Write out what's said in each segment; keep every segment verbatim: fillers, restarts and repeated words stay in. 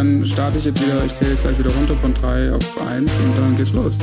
dann starte ich jetzt wieder, ich zähle jetzt gleich wieder runter von drei auf eins und dann geht's los.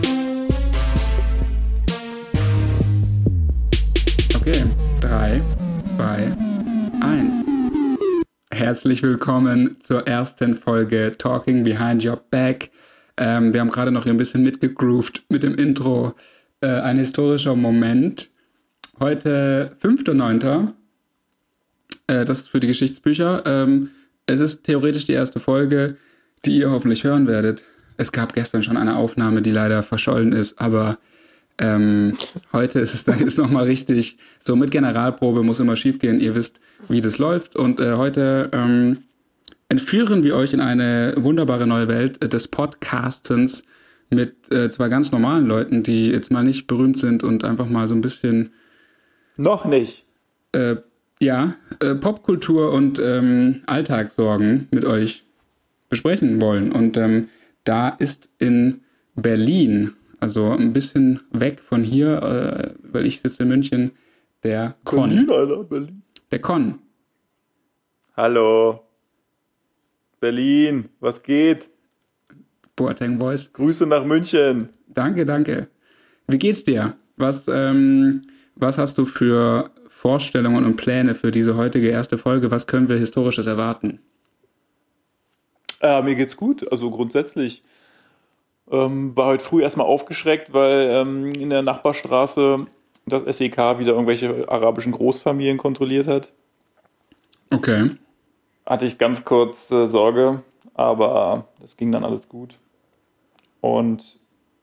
Okay, drei, zwei, eins. Herzlich willkommen zur ersten Folge Talking Behind Your Back. Ähm, wir haben gerade noch ein bisschen mitgegroovt mit dem Intro. Äh, ein historischer Moment. Heute fünfter neunter Äh, das ist für die Geschichtsbücher. Ähm, es ist theoretisch die erste Folge, die ihr hoffentlich hören werdet. Es gab gestern schon eine Aufnahme, die leider verschollen ist, aber ähm, heute ist es dann jetzt nochmal richtig. So mit Generalprobe muss immer schief gehen. Ihr wisst, wie das läuft. Und äh, heute ähm, entführen wir euch in eine wunderbare neue Welt des Podcastens mit äh, zwei ganz normalen Leuten, die jetzt mal nicht berühmt sind und einfach mal so ein bisschen... Noch nicht. Äh, ja, äh, Popkultur und ähm, Alltagssorgen mit euch besprechen wollen. Und ähm, da ist in Berlin, also ein bisschen weg von hier, äh, weil ich sitze in München, der Con. Berlin, Alter, Berlin. Der Con. Hallo. Berlin, was geht? Boateng Boys. Grüße nach München. Danke, danke. Wie geht's dir? Was, ähm, was hast du für Vorstellungen und Pläne für diese heutige erste Folge? Was können wir Historisches erwarten? Äh, mir geht's gut, also grundsätzlich. Ähm, war heute früh erstmal aufgeschreckt, weil ähm, in der Nachbarstraße das S E K wieder irgendwelche arabischen Großfamilien kontrolliert hat. Okay. Hatte ich ganz kurz äh, Sorge, aber das ging dann alles gut. Und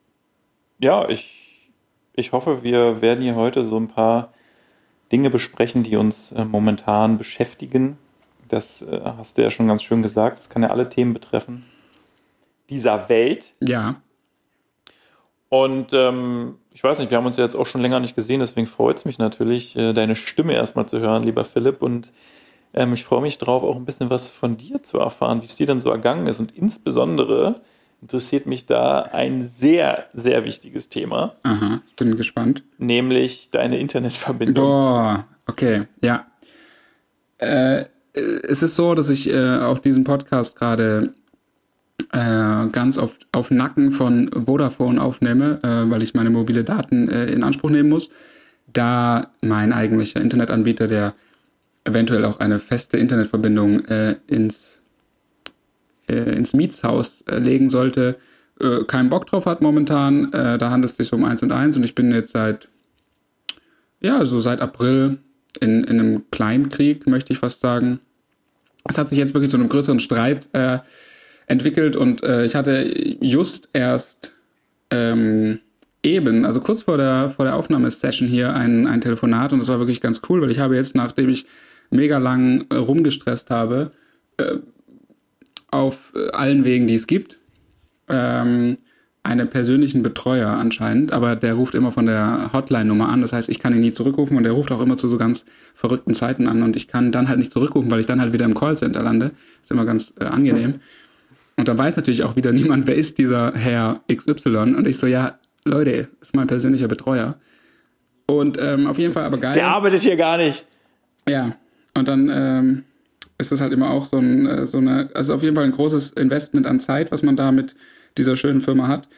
ja, ich, ich hoffe, wir werden hier heute so ein paar Dinge besprechen, die uns äh, momentan beschäftigen. Das äh, hast du ja schon ganz schön gesagt. Das kann ja alle Themen betreffen dieser Welt. Ja. Und ähm, ich weiß nicht, wir haben uns ja jetzt auch schon länger nicht gesehen, deswegen freut es mich natürlich, äh, deine Stimme erstmal zu hören, lieber Philipp. Und ähm, ich freue mich drauf, auch ein bisschen was von dir zu erfahren, wie es dir denn so ergangen ist. Und insbesondere interessiert mich da ein sehr, sehr wichtiges Thema. Aha, ich bin gespannt. Nämlich deine Internetverbindung. Boah, okay, ja. Äh, es ist so, dass ich äh, auch diesen Podcast gerade äh, ganz auf, auf Nacken von Vodafone aufnehme, äh, weil ich meine mobile Daten äh, in Anspruch nehmen muss. Da mein eigentlicher Internetanbieter, der eventuell auch eine feste Internetverbindung äh, ins ins Mietshaus äh, legen sollte, äh, keinen Bock drauf hat momentan. Äh, da handelt es sich um eins und eins und ich bin jetzt seit, ja, so seit April in, in einem Kleinkrieg, möchte ich fast sagen. Es hat sich jetzt wirklich zu einem größeren Streit äh, entwickelt und äh, ich hatte just erst ähm, eben, also kurz vor der, vor der Aufnahmesession hier ein, ein Telefonat und das war wirklich ganz cool, weil ich habe jetzt, nachdem ich mega lang äh, rumgestresst habe, äh, auf allen Wegen, die es gibt, ähm, einen persönlichen Betreuer anscheinend, aber der ruft immer von der Hotline-Nummer an, das heißt, ich kann ihn nie zurückrufen und der ruft auch immer zu so ganz verrückten Zeiten an und ich kann dann halt nicht zurückrufen, weil ich dann halt wieder im Callcenter lande. Ist immer ganz äh, angenehm. Und dann weiß natürlich auch wieder niemand, wer ist dieser Herr X Y und ich so, ja, Leute, ist mein persönlicher Betreuer. Und ähm, auf jeden Fall aber geil. Der arbeitet hier gar nicht. Ja, und dann ähm, ist das halt immer auch so, ein, so eine, also auf jeden Fall ein großes Investment an Zeit, was man da mit dieser schönen Firma hat.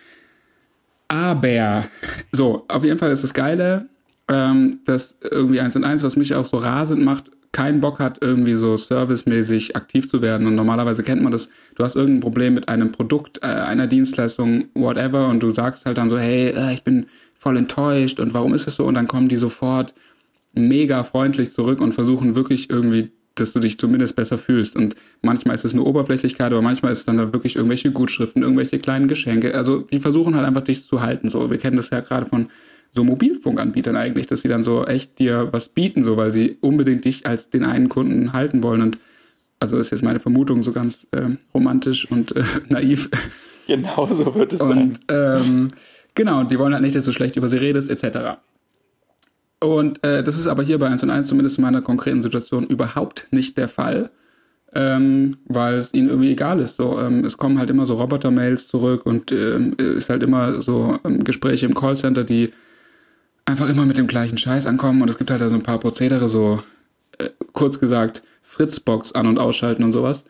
Aber, so, auf jeden Fall ist das Geile, ähm, dass irgendwie eins und eins, was mich auch so rasend macht, keinen Bock hat, irgendwie so servicemäßig aktiv zu werden. Und normalerweise kennt man das, du hast irgendein Problem mit einem Produkt, äh, einer Dienstleistung, whatever, und du sagst halt dann so, hey, äh, ich bin voll enttäuscht und warum ist es so? Und dann kommen die sofort mega freundlich zurück und versuchen wirklich irgendwie, dass du dich zumindest besser fühlst. Und manchmal ist es nur Oberflächlichkeit, aber manchmal ist es dann da wirklich irgendwelche Gutschriften, irgendwelche kleinen Geschenke. Also die versuchen halt einfach, dich zu halten. So, wir kennen das ja gerade von so Mobilfunkanbietern eigentlich, dass sie dann so echt dir was bieten, so, weil sie unbedingt dich als den einen Kunden halten wollen. Und also ist jetzt meine Vermutung so ganz äh, romantisch und äh, naiv. Genau so wird es und, sein. Ähm, genau, die wollen halt nicht, dass du schlecht über sie redest, et cetera. Und äh, das ist aber hier bei eins und eins zumindest in meiner konkreten Situation überhaupt nicht der Fall, ähm, weil es ihnen irgendwie egal ist. So, ähm, es kommen halt immer so Roboter-Mails zurück und ähm, ist halt immer so ähm, Gespräche im Callcenter, die einfach immer mit dem gleichen Scheiß ankommen und es gibt halt da so ein paar Prozedere, so äh, kurz gesagt Fritzbox an- und ausschalten und sowas.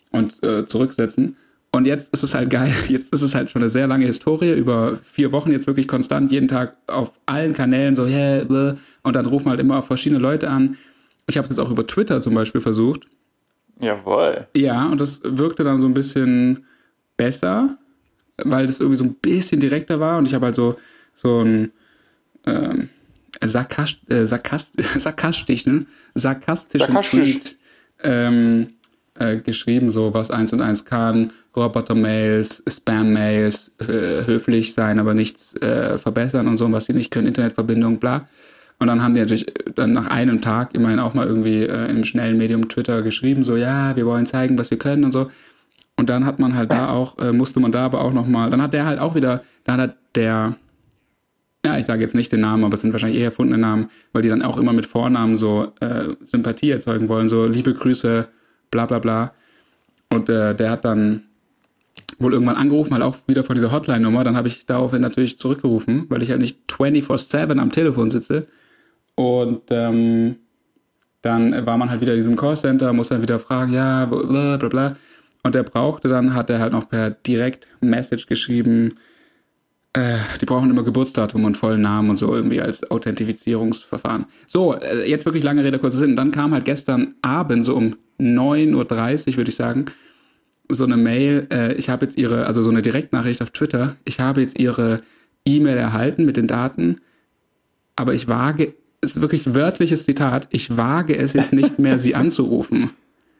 und äh, zurücksetzen. Und jetzt ist es halt geil. Jetzt ist es halt schon eine sehr lange Historie, über vier Wochen jetzt wirklich konstant, jeden Tag auf allen Kanälen so, yeah, blah. Und dann rufen halt immer verschiedene Leute an. Ich habe es jetzt auch über Twitter zum Beispiel versucht. Jawohl. Ja, und das wirkte dann so ein bisschen besser, weil das irgendwie so ein bisschen direkter war. Und ich habe halt so, so ein ähm, sarkast, äh, sarkast, sarkastischen, sarkastischen Sarkastisch. Tweet ähm, äh, geschrieben, so was eins und eins kann, Roboter-Mails, Spam-Mails, äh, höflich sein, aber nichts äh, verbessern und so, und was sie nicht können, Internetverbindung, bla. Und dann haben die natürlich dann nach einem Tag immerhin auch mal irgendwie äh, im schnellen Medium Twitter geschrieben, so, ja, wir wollen zeigen, was wir können und so. Und dann hat man halt da auch, äh, musste man da aber auch nochmal, dann hat der halt auch wieder, da hat der, ja, ich sage jetzt nicht den Namen, aber es sind wahrscheinlich eher erfundene Namen, weil die dann auch immer mit Vornamen so äh, Sympathie erzeugen wollen, so liebe Grüße, bla bla bla. Und äh, der hat dann wohl irgendwann angerufen, halt auch wieder von dieser Hotline-Nummer. Dann habe ich daraufhin natürlich zurückgerufen, weil ich halt nicht vierundzwanzig sieben am Telefon sitze. Und ähm, dann war man halt wieder in diesem Callcenter, muss dann wieder fragen, ja, bla bla bla. Und der brauchte dann, hat er halt noch per Direct-Message geschrieben, äh, die brauchen immer Geburtsdatum und vollen Namen und so irgendwie als Authentifizierungsverfahren. So, äh, jetzt wirklich lange Rede, kurzer Sinn. Dann kam halt gestern Abend, so um neun Uhr dreißig, würde ich sagen, so eine Mail, äh, ich habe jetzt ihre, also so eine Direktnachricht auf Twitter, ich habe jetzt ihre E-Mail erhalten mit den Daten, aber ich wage, ist wirklich wörtliches Zitat, ich wage es jetzt nicht mehr, sie anzurufen.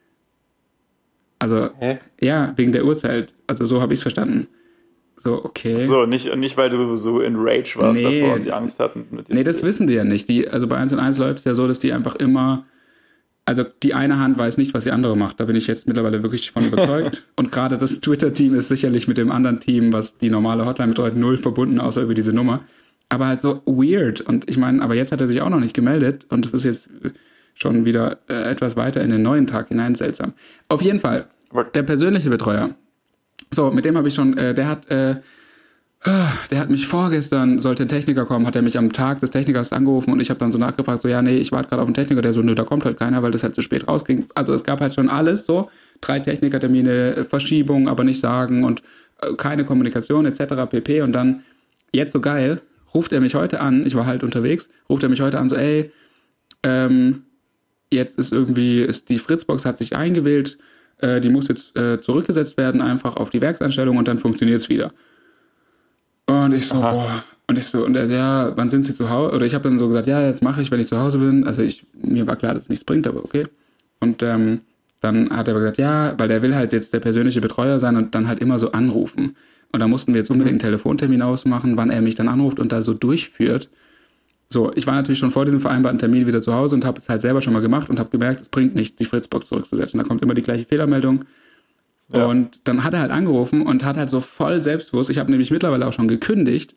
Also, Hä? ja, wegen der Uhrzeit. Also so habe ich es verstanden. So, okay. So, nicht, nicht weil du so in Rage warst Nee. davor und sie Angst hatten. Mit dir Nee, zu das reden. wissen die ja nicht. Die, also bei eins und eins läuft es ja so, dass die einfach immer, also die eine Hand weiß nicht, was die andere macht. Da bin ich jetzt mittlerweile wirklich von überzeugt. Und gerade das Twitter-Team ist sicherlich mit dem anderen Team, was die normale Hotline betreut, null verbunden, außer über diese Nummer. Aber halt so weird. Und ich meine, aber jetzt hat er sich auch noch nicht gemeldet. Und es ist jetzt schon wieder äh, etwas weiter in den neuen Tag hinein. Seltsam. Auf jeden Fall, der persönliche Betreuer. So, mit dem habe ich schon, äh, der hat, äh, der hat mich vorgestern, sollte ein Techniker kommen, hat er mich am Tag des Technikers angerufen und ich habe dann so nachgefragt, so, ja, nee, ich warte gerade auf einen Techniker, der so, nö, da kommt halt keiner, weil das halt zu spät rausging. Also es gab halt schon alles so, drei Technikertermine, Verschiebung, aber nicht sagen und äh, keine Kommunikation et cetera pp. Und dann, jetzt so geil, ruft er mich heute an, ich war halt unterwegs, ruft er mich heute an, so, ey, ähm, jetzt ist irgendwie, ist die Fritzbox hat sich eingewählt, äh, die muss jetzt äh, zurückgesetzt werden, einfach auf die Werkseinstellung und dann funktioniert es wieder. Und ich so, Aha. boah, und ich so, und er, ja, wann sind Sie zu Hause? Oder ich habe dann so gesagt, ja, jetzt mache ich, wenn ich zu Hause bin. Also ich, mir war klar, dass es nichts bringt, aber okay. Und ähm, dann hat er aber gesagt, ja, weil der will halt jetzt der persönliche Betreuer sein und dann halt immer so anrufen. Und da mussten wir jetzt unbedingt einen Telefontermin ausmachen, wann er mich dann anruft und da so durchführt. So, ich war natürlich schon vor diesem vereinbarten Termin wieder zu Hause und habe es halt selber schon mal gemacht und habe gemerkt, es bringt nichts, die Fritzbox zurückzusetzen. Da kommt immer die gleiche Fehlermeldung. Ja. Und dann hat er halt angerufen und hat halt so voll selbstbewusst, ich habe nämlich mittlerweile auch schon gekündigt.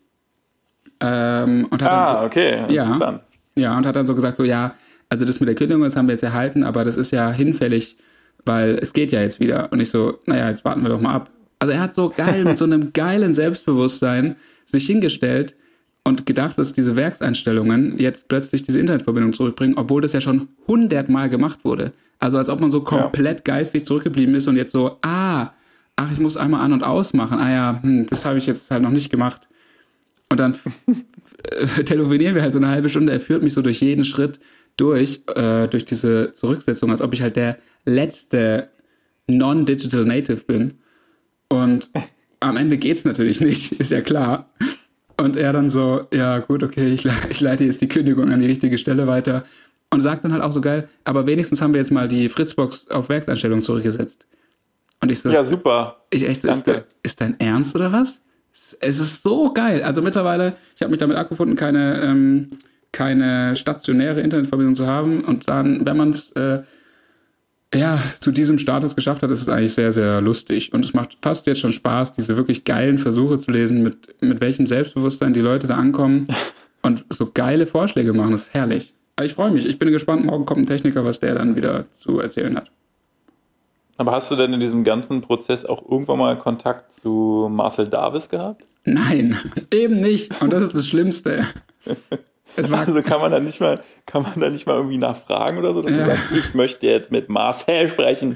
Ähm, und hat Ah, dann so, okay, interessant. Ja, ja, und hat dann so gesagt, so, ja, also das mit der Kündigung, das haben wir jetzt erhalten, aber das ist ja hinfällig, weil es geht ja jetzt wieder. Und ich so, naja, jetzt warten wir doch mal ab. Also er hat so geil, mit so einem geilen Selbstbewusstsein sich hingestellt und gedacht, dass diese Werkseinstellungen jetzt plötzlich diese Internetverbindung zurückbringen, obwohl das ja schon hundertmal gemacht wurde. Also als ob man so komplett ja. geistig zurückgeblieben ist und jetzt so, ah, ach, ich muss einmal an- und ausmachen. Ah ja, hm, das habe ich jetzt halt noch nicht gemacht. Und dann äh, telefonieren wir halt so eine halbe Stunde. Er führt mich so durch jeden Schritt durch, äh, durch diese Zurücksetzung, als ob ich halt der letzte Non-Digital Native bin. Und am Ende geht's natürlich nicht, ist ja klar. Und er dann so, ja gut, okay, ich, ich leite jetzt die Kündigung an die richtige Stelle weiter. Und sagt dann halt auch so geil, aber wenigstens haben wir jetzt mal die Fritzbox auf Werkseinstellung zurückgesetzt. Und ich so, ja, super. Ich echt so, ist, de, ist dein Ernst oder was? Es ist so geil. Also mittlerweile, ich habe mich damit abgefunden, keine, ähm, keine stationäre Internetverbindung zu haben. Und dann, wenn man es äh, ja, zu diesem Status geschafft hat, ist es eigentlich sehr, sehr lustig. Und es macht fast jetzt schon Spaß, diese wirklich geilen Versuche zu lesen, mit, mit welchem Selbstbewusstsein die Leute da ankommen und so geile Vorschläge machen. Das ist herrlich. Aber ich freue mich. Ich bin gespannt, morgen kommt ein Techniker, was der dann wieder zu erzählen hat. Aber hast du denn in diesem ganzen Prozess auch irgendwann mal Kontakt zu Marcel Davis gehabt? Nein, eben nicht. Und das ist das Schlimmste. Es war also kann man da nicht mal, kann man da nicht mal irgendwie nachfragen oder so, dass ja. man sagt, ich möchte jetzt mit Marcel sprechen.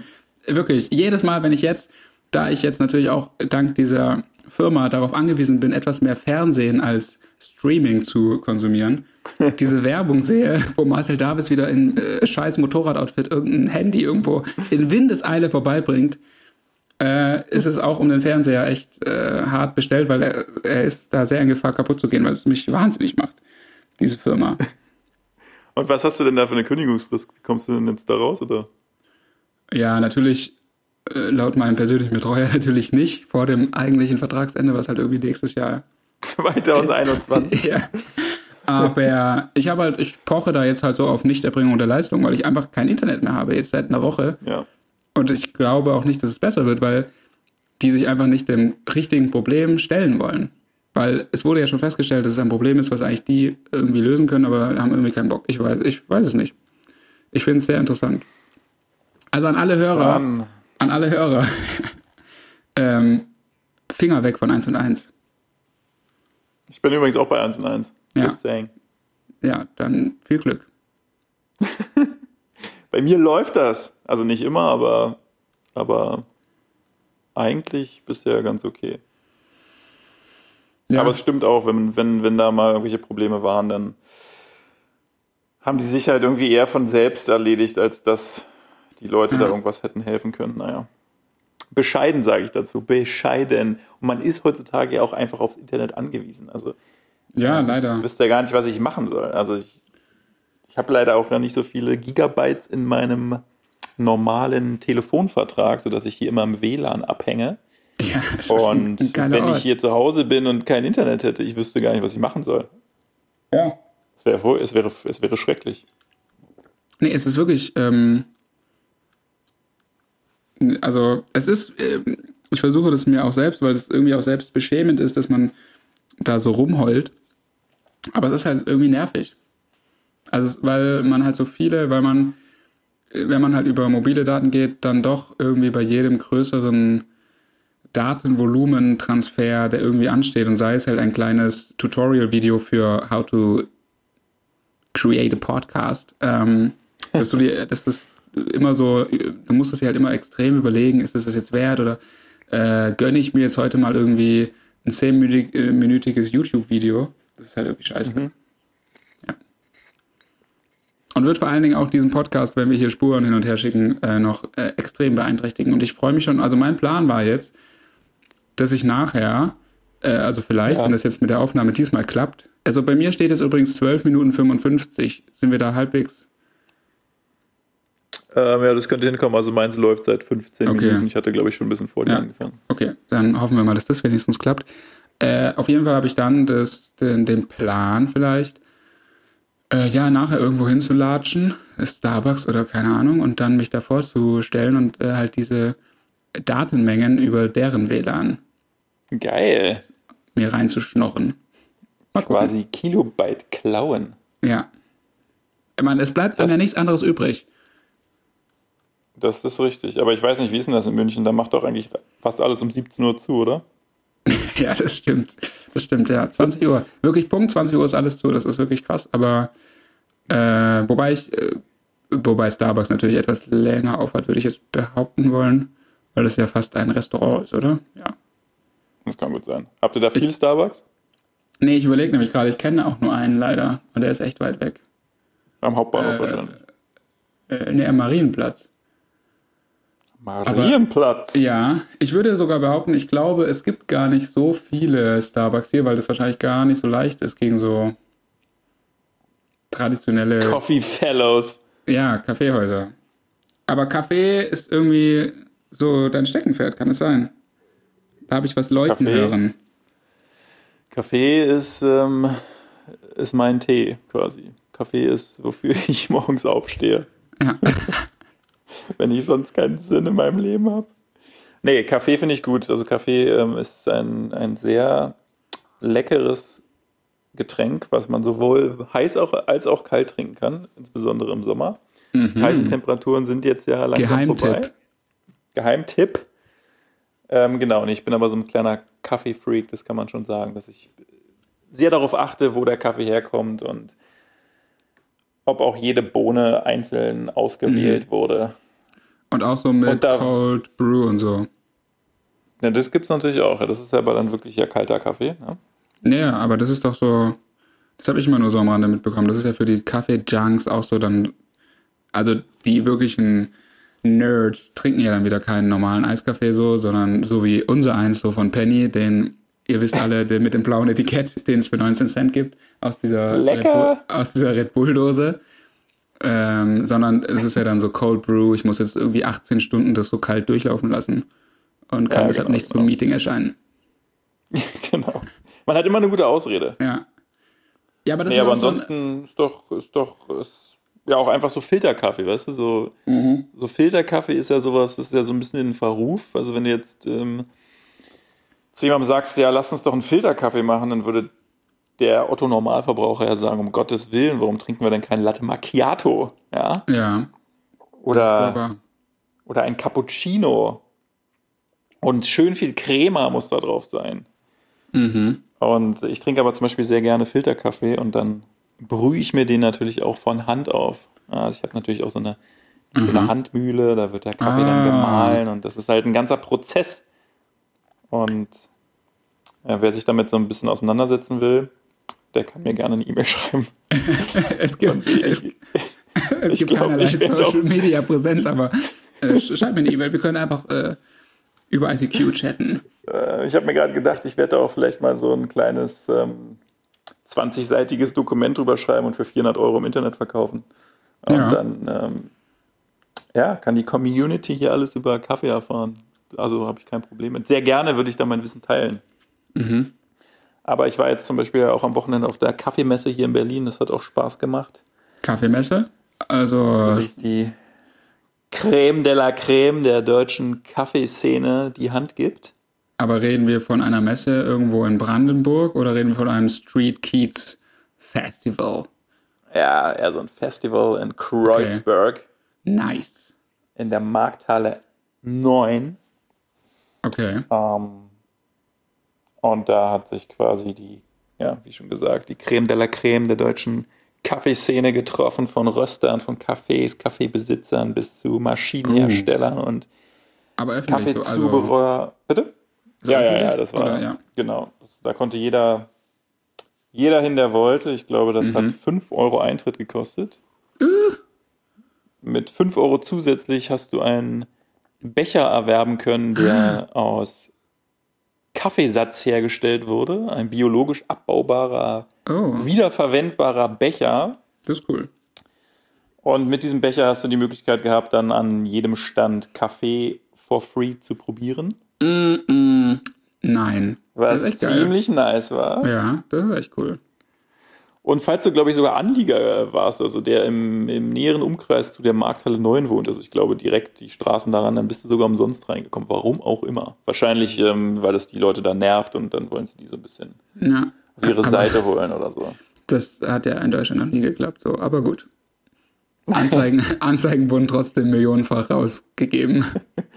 wirklich, jedes Mal, wenn ich jetzt, da ich jetzt natürlich auch dank dieser Firma darauf angewiesen bin, etwas mehr Fernsehen als Streaming zu konsumieren, diese Werbung sehe, wo Marcel Davis wieder in äh, scheiß Motorradoutfit irgendein Handy irgendwo in Windeseile vorbeibringt, äh, ist es auch um den Fernseher echt äh, hart bestellt, weil er, er ist da sehr in Gefahr, kaputt zu gehen, weil es mich wahnsinnig macht, diese Firma. Und was hast du denn da für eine Kündigungsfrist? Wie kommst du denn jetzt da raus, oder? Ja, natürlich, äh, laut meinem persönlichen Betreuer natürlich nicht, vor dem eigentlichen Vertragsende, was halt irgendwie nächstes Jahr zwanzig einundzwanzig. Ja. Aber ich habe halt, ich poche da jetzt halt so auf Nichterbringer der Leistung, weil ich einfach kein Internet mehr habe, jetzt seit einer Woche. Ja. Und ich glaube auch nicht, dass es besser wird, weil die sich einfach nicht dem richtigen Problem stellen wollen. Weil es wurde ja schon festgestellt, dass es ein Problem ist, was eigentlich die irgendwie lösen können, aber haben irgendwie keinen Bock. Ich weiß, ich weiß es nicht. Ich finde es sehr interessant. Also an alle Hörer, Mann. an alle Hörer, ähm, Finger weg von eins und eins. Ich bin übrigens auch bei eins und eins. Ja. Just saying. Ja, dann viel Glück. Bei mir läuft das. Also nicht immer, aber, aber eigentlich bisher ganz okay. Ja. Aber es stimmt auch, wenn, wenn, wenn da mal irgendwelche Probleme waren, dann haben die sich halt irgendwie eher von selbst erledigt, als dass die Leute Ja. da irgendwas hätten helfen können. Naja. Bescheiden, sage ich dazu. Bescheiden. Und man ist heutzutage ja auch einfach aufs Internet angewiesen. Also Ja, ich leider. wüsste ja gar nicht, was ich machen soll. Also ich, ich habe leider auch noch nicht so viele Gigabytes in meinem normalen Telefonvertrag, sodass ich hier immer im W L A N abhänge. Ja, das Und ist ein geiler wenn Ort. ich hier zu Hause bin und kein Internet hätte, ich wüsste gar nicht, was ich machen soll. Ja. Es wäre, furch- es wäre, es wäre schrecklich. Nee, es ist wirklich, ähm, also es ist, ähm, ich versuche das mir auch selbst, weil es irgendwie auch selbst beschämend ist, dass man da so rumheult. Aber es ist halt irgendwie nervig. Also, es- weil man halt so viele, weil man, äh, wenn man halt über mobile Daten geht, dann doch irgendwie bei jedem größeren Datenvolumentransfer, der irgendwie ansteht, und sei es halt ein kleines Tutorial-Video für how to create a podcast, ähm, dass du dir, das ist immer so, du musst es dir halt immer extrem überlegen, ist es das jetzt wert oder äh, gönne ich mir jetzt heute mal irgendwie ein zehnminütiges YouTube-Video? Das ist halt irgendwie scheiße. Mhm. Ja. Und wird vor allen Dingen auch diesen Podcast, wenn wir hier Spuren hin und her schicken, äh, noch äh, extrem beeinträchtigen. Und ich freue mich schon, also mein Plan war jetzt, dass ich nachher, äh, also vielleicht, Ja. wenn das jetzt mit der Aufnahme diesmal klappt, also bei mir steht es übrigens zwölf Minuten fünfundfünfzig. Sind wir da halbwegs? Ähm, ja, das könnte hinkommen. Also meins läuft seit fünfzehn Okay. Minuten. Ich hatte, glaube ich, schon ein bisschen vor dir Ja. angefangen. Okay, dann hoffen wir mal, dass das wenigstens klappt. Äh, auf jeden Fall habe ich dann das, den, den Plan vielleicht, äh, ja, nachher irgendwo hinzulatschen, Starbucks oder keine Ahnung, und dann mich davor zu stellen und äh, halt diese Datenmengen über deren W L A N Geil. mir reinzuschnorren. Mal gucken. Quasi Kilobyte klauen. Ja. Ich meine, es bleibt dann Das- ja nichts anderes übrig. Das ist richtig. Aber ich weiß nicht, wie ist denn das in München? Da macht doch eigentlich fast alles um siebzehn Uhr zu, oder? Ja, das stimmt. Das stimmt, ja. zwanzig Uhr. Wirklich Punkt, zwanzig Uhr ist alles zu. Das ist wirklich krass. Aber äh, wobei ich, äh, wobei Starbucks natürlich etwas länger aufhat, würde ich jetzt behaupten wollen, weil es ja fast ein Restaurant ist, oder? Ja. Das kann gut sein. Habt ihr da viel Ich- Starbucks? Nee, ich überlege nämlich gerade, ich kenne auch nur einen leider. Und der ist echt weit weg. Am Hauptbahnhof Äh, wahrscheinlich. Äh, nee, am Marienplatz. Marienplatz. Ja, ich würde sogar behaupten, ich glaube, es gibt gar nicht so viele Starbucks hier, weil das wahrscheinlich gar nicht so leicht ist gegen so traditionelle, Coffee Fellows. ja, Kaffeehäuser. Aber Kaffee ist irgendwie so dein Steckenpferd, kann es sein? Da habe ich was läuten Kaffee? hören. Kaffee ist, ähm, ist mein Tee quasi. Kaffee ist, wofür ich morgens aufstehe. Ja. Wenn ich sonst keinen Sinn in meinem Leben habe. Nee, Kaffee finde ich gut. Also Kaffee ähm, ist ein, ein sehr leckeres Getränk, was man sowohl heiß auch, als auch kalt trinken kann, insbesondere im Sommer. Mhm. Heiße Temperaturen sind jetzt ja langsam Geheimtipp. vorbei. Geheimtipp. Ähm, genau, und ich bin aber so ein kleiner Kaffee-Freak, das kann man schon sagen, dass ich sehr darauf achte, wo der Kaffee herkommt und ob auch jede Bohne einzeln ausgewählt Mhm. wurde. Und auch so mit da, Cold Brew und so. Ja, das gibt es natürlich auch. Das ist aber dann wirklich ja kalter Kaffee. Ne? Ja, aber das ist doch so, das habe ich immer nur so am Rande mitbekommen. Das ist ja für die Kaffee-Junks auch so dann, also die wirklichen Nerds trinken ja dann wieder keinen normalen Eiskaffee so, sondern so wie unser eins so von Penny, den, ihr wisst alle, den mit dem blauen Etikett, den es für neunzehn Cent gibt, aus dieser Red Bull, aus dieser Red Bull-Dose. Ähm, sondern es ist ja dann so Cold Brew, ich muss jetzt irgendwie achtzehn Stunden das so kalt durchlaufen lassen und kann ja, deshalb genau, nicht genau. zum Meeting erscheinen. Genau. Man hat immer eine gute Ausrede. Ja. Ja, aber das nee, ist aber auch ansonsten so ein... ist doch, ist doch, ist ja auch einfach so Filterkaffee, weißt du, so, mhm. so Filterkaffee ist ja sowas, das ist ja so ein bisschen in den Verruf, also wenn du jetzt ähm, zu jemandem sagst, ja, lass uns doch einen Filterkaffee machen, dann würde der Otto-Normalverbraucher ja sagen, um Gottes Willen, warum trinken wir denn kein Latte Macchiato? Ja. Ja. Oder, oder ein Cappuccino. Und schön viel Crema muss da drauf sein. Mhm. Und ich trinke aber zum Beispiel sehr gerne Filterkaffee und dann brühe ich mir den natürlich auch von Hand auf. Also ich habe natürlich auch so eine, mhm. so eine Handmühle, da wird der Kaffee ah. dann gemahlen und das ist halt ein ganzer Prozess. Und ja, wer sich damit so ein bisschen auseinandersetzen will, der kann mir gerne eine E-Mail schreiben. es gibt, ich, es, es gibt glaub, keinerlei Social-Media-Präsenz, aber äh, schreibt mir eine E-Mail. Wir können einfach äh, über I C Q chatten. Äh, ich habe mir gerade gedacht, ich werde da auch vielleicht mal so ein kleines ähm, zwanzig-seitiges Dokument drüber schreiben und für vierhundert Euro im Internet verkaufen. Und ja. dann ähm, ja, kann die Community hier alles über Kaffee erfahren. Also habe ich kein Problem mit. Sehr gerne würde ich da mein Wissen teilen. Mhm. Aber ich war jetzt zum Beispiel auch am Wochenende auf der Kaffeemesse hier in Berlin. Das hat auch Spaß gemacht. Kaffeemesse? Also... Wo sich die Creme de la Creme der deutschen Kaffeeszene die Hand gibt. Aber reden wir von einer Messe irgendwo in Brandenburg oder reden wir von einem Street Kiez Festival? Ja, eher so ein Festival in Kreuzberg. Okay. Nice. In der Markthalle neun. Okay. Ähm, und da hat sich quasi die, ja, wie schon gesagt, die Creme de la Creme der deutschen Kaffeeszene getroffen, von Röstern, von Cafés, Kaffeebesitzern bis zu Maschinenherstellern uh. und Aber Kaffeezubehör. Also Bitte? So ja, ja, ja, das war, oder, ja. genau. Das, da konnte jeder, jeder hin, der wollte. Ich glaube, das mhm. hat fünf Euro Eintritt gekostet. Uh. Mit fünf Euro zusätzlich hast du einen Becher erwerben können, der ah. aus Kaffeesatz hergestellt wurde. Ein biologisch abbaubarer, oh. wiederverwendbarer Becher. Das ist cool. Und mit diesem Becher hast du die Möglichkeit gehabt, dann an jedem Stand Kaffee for free zu probieren. Mm-mm. Nein. Was ziemlich geil. Nice war. Ja, das ist echt cool. Und falls du, glaube ich, sogar Anlieger warst, also der im, im näheren Umkreis zu der Markthalle neun wohnt, also ich glaube direkt die Straßen daran, dann bist du sogar umsonst reingekommen. Warum auch immer. Wahrscheinlich, ähm, weil das die Leute da nervt und dann wollen sie die so ein bisschen ja. auf ihre Seite holen oder so. Das hat ja in Deutschland noch nie geklappt, so, aber gut. Anzeigen, Anzeigen wurden trotzdem millionenfach rausgegeben.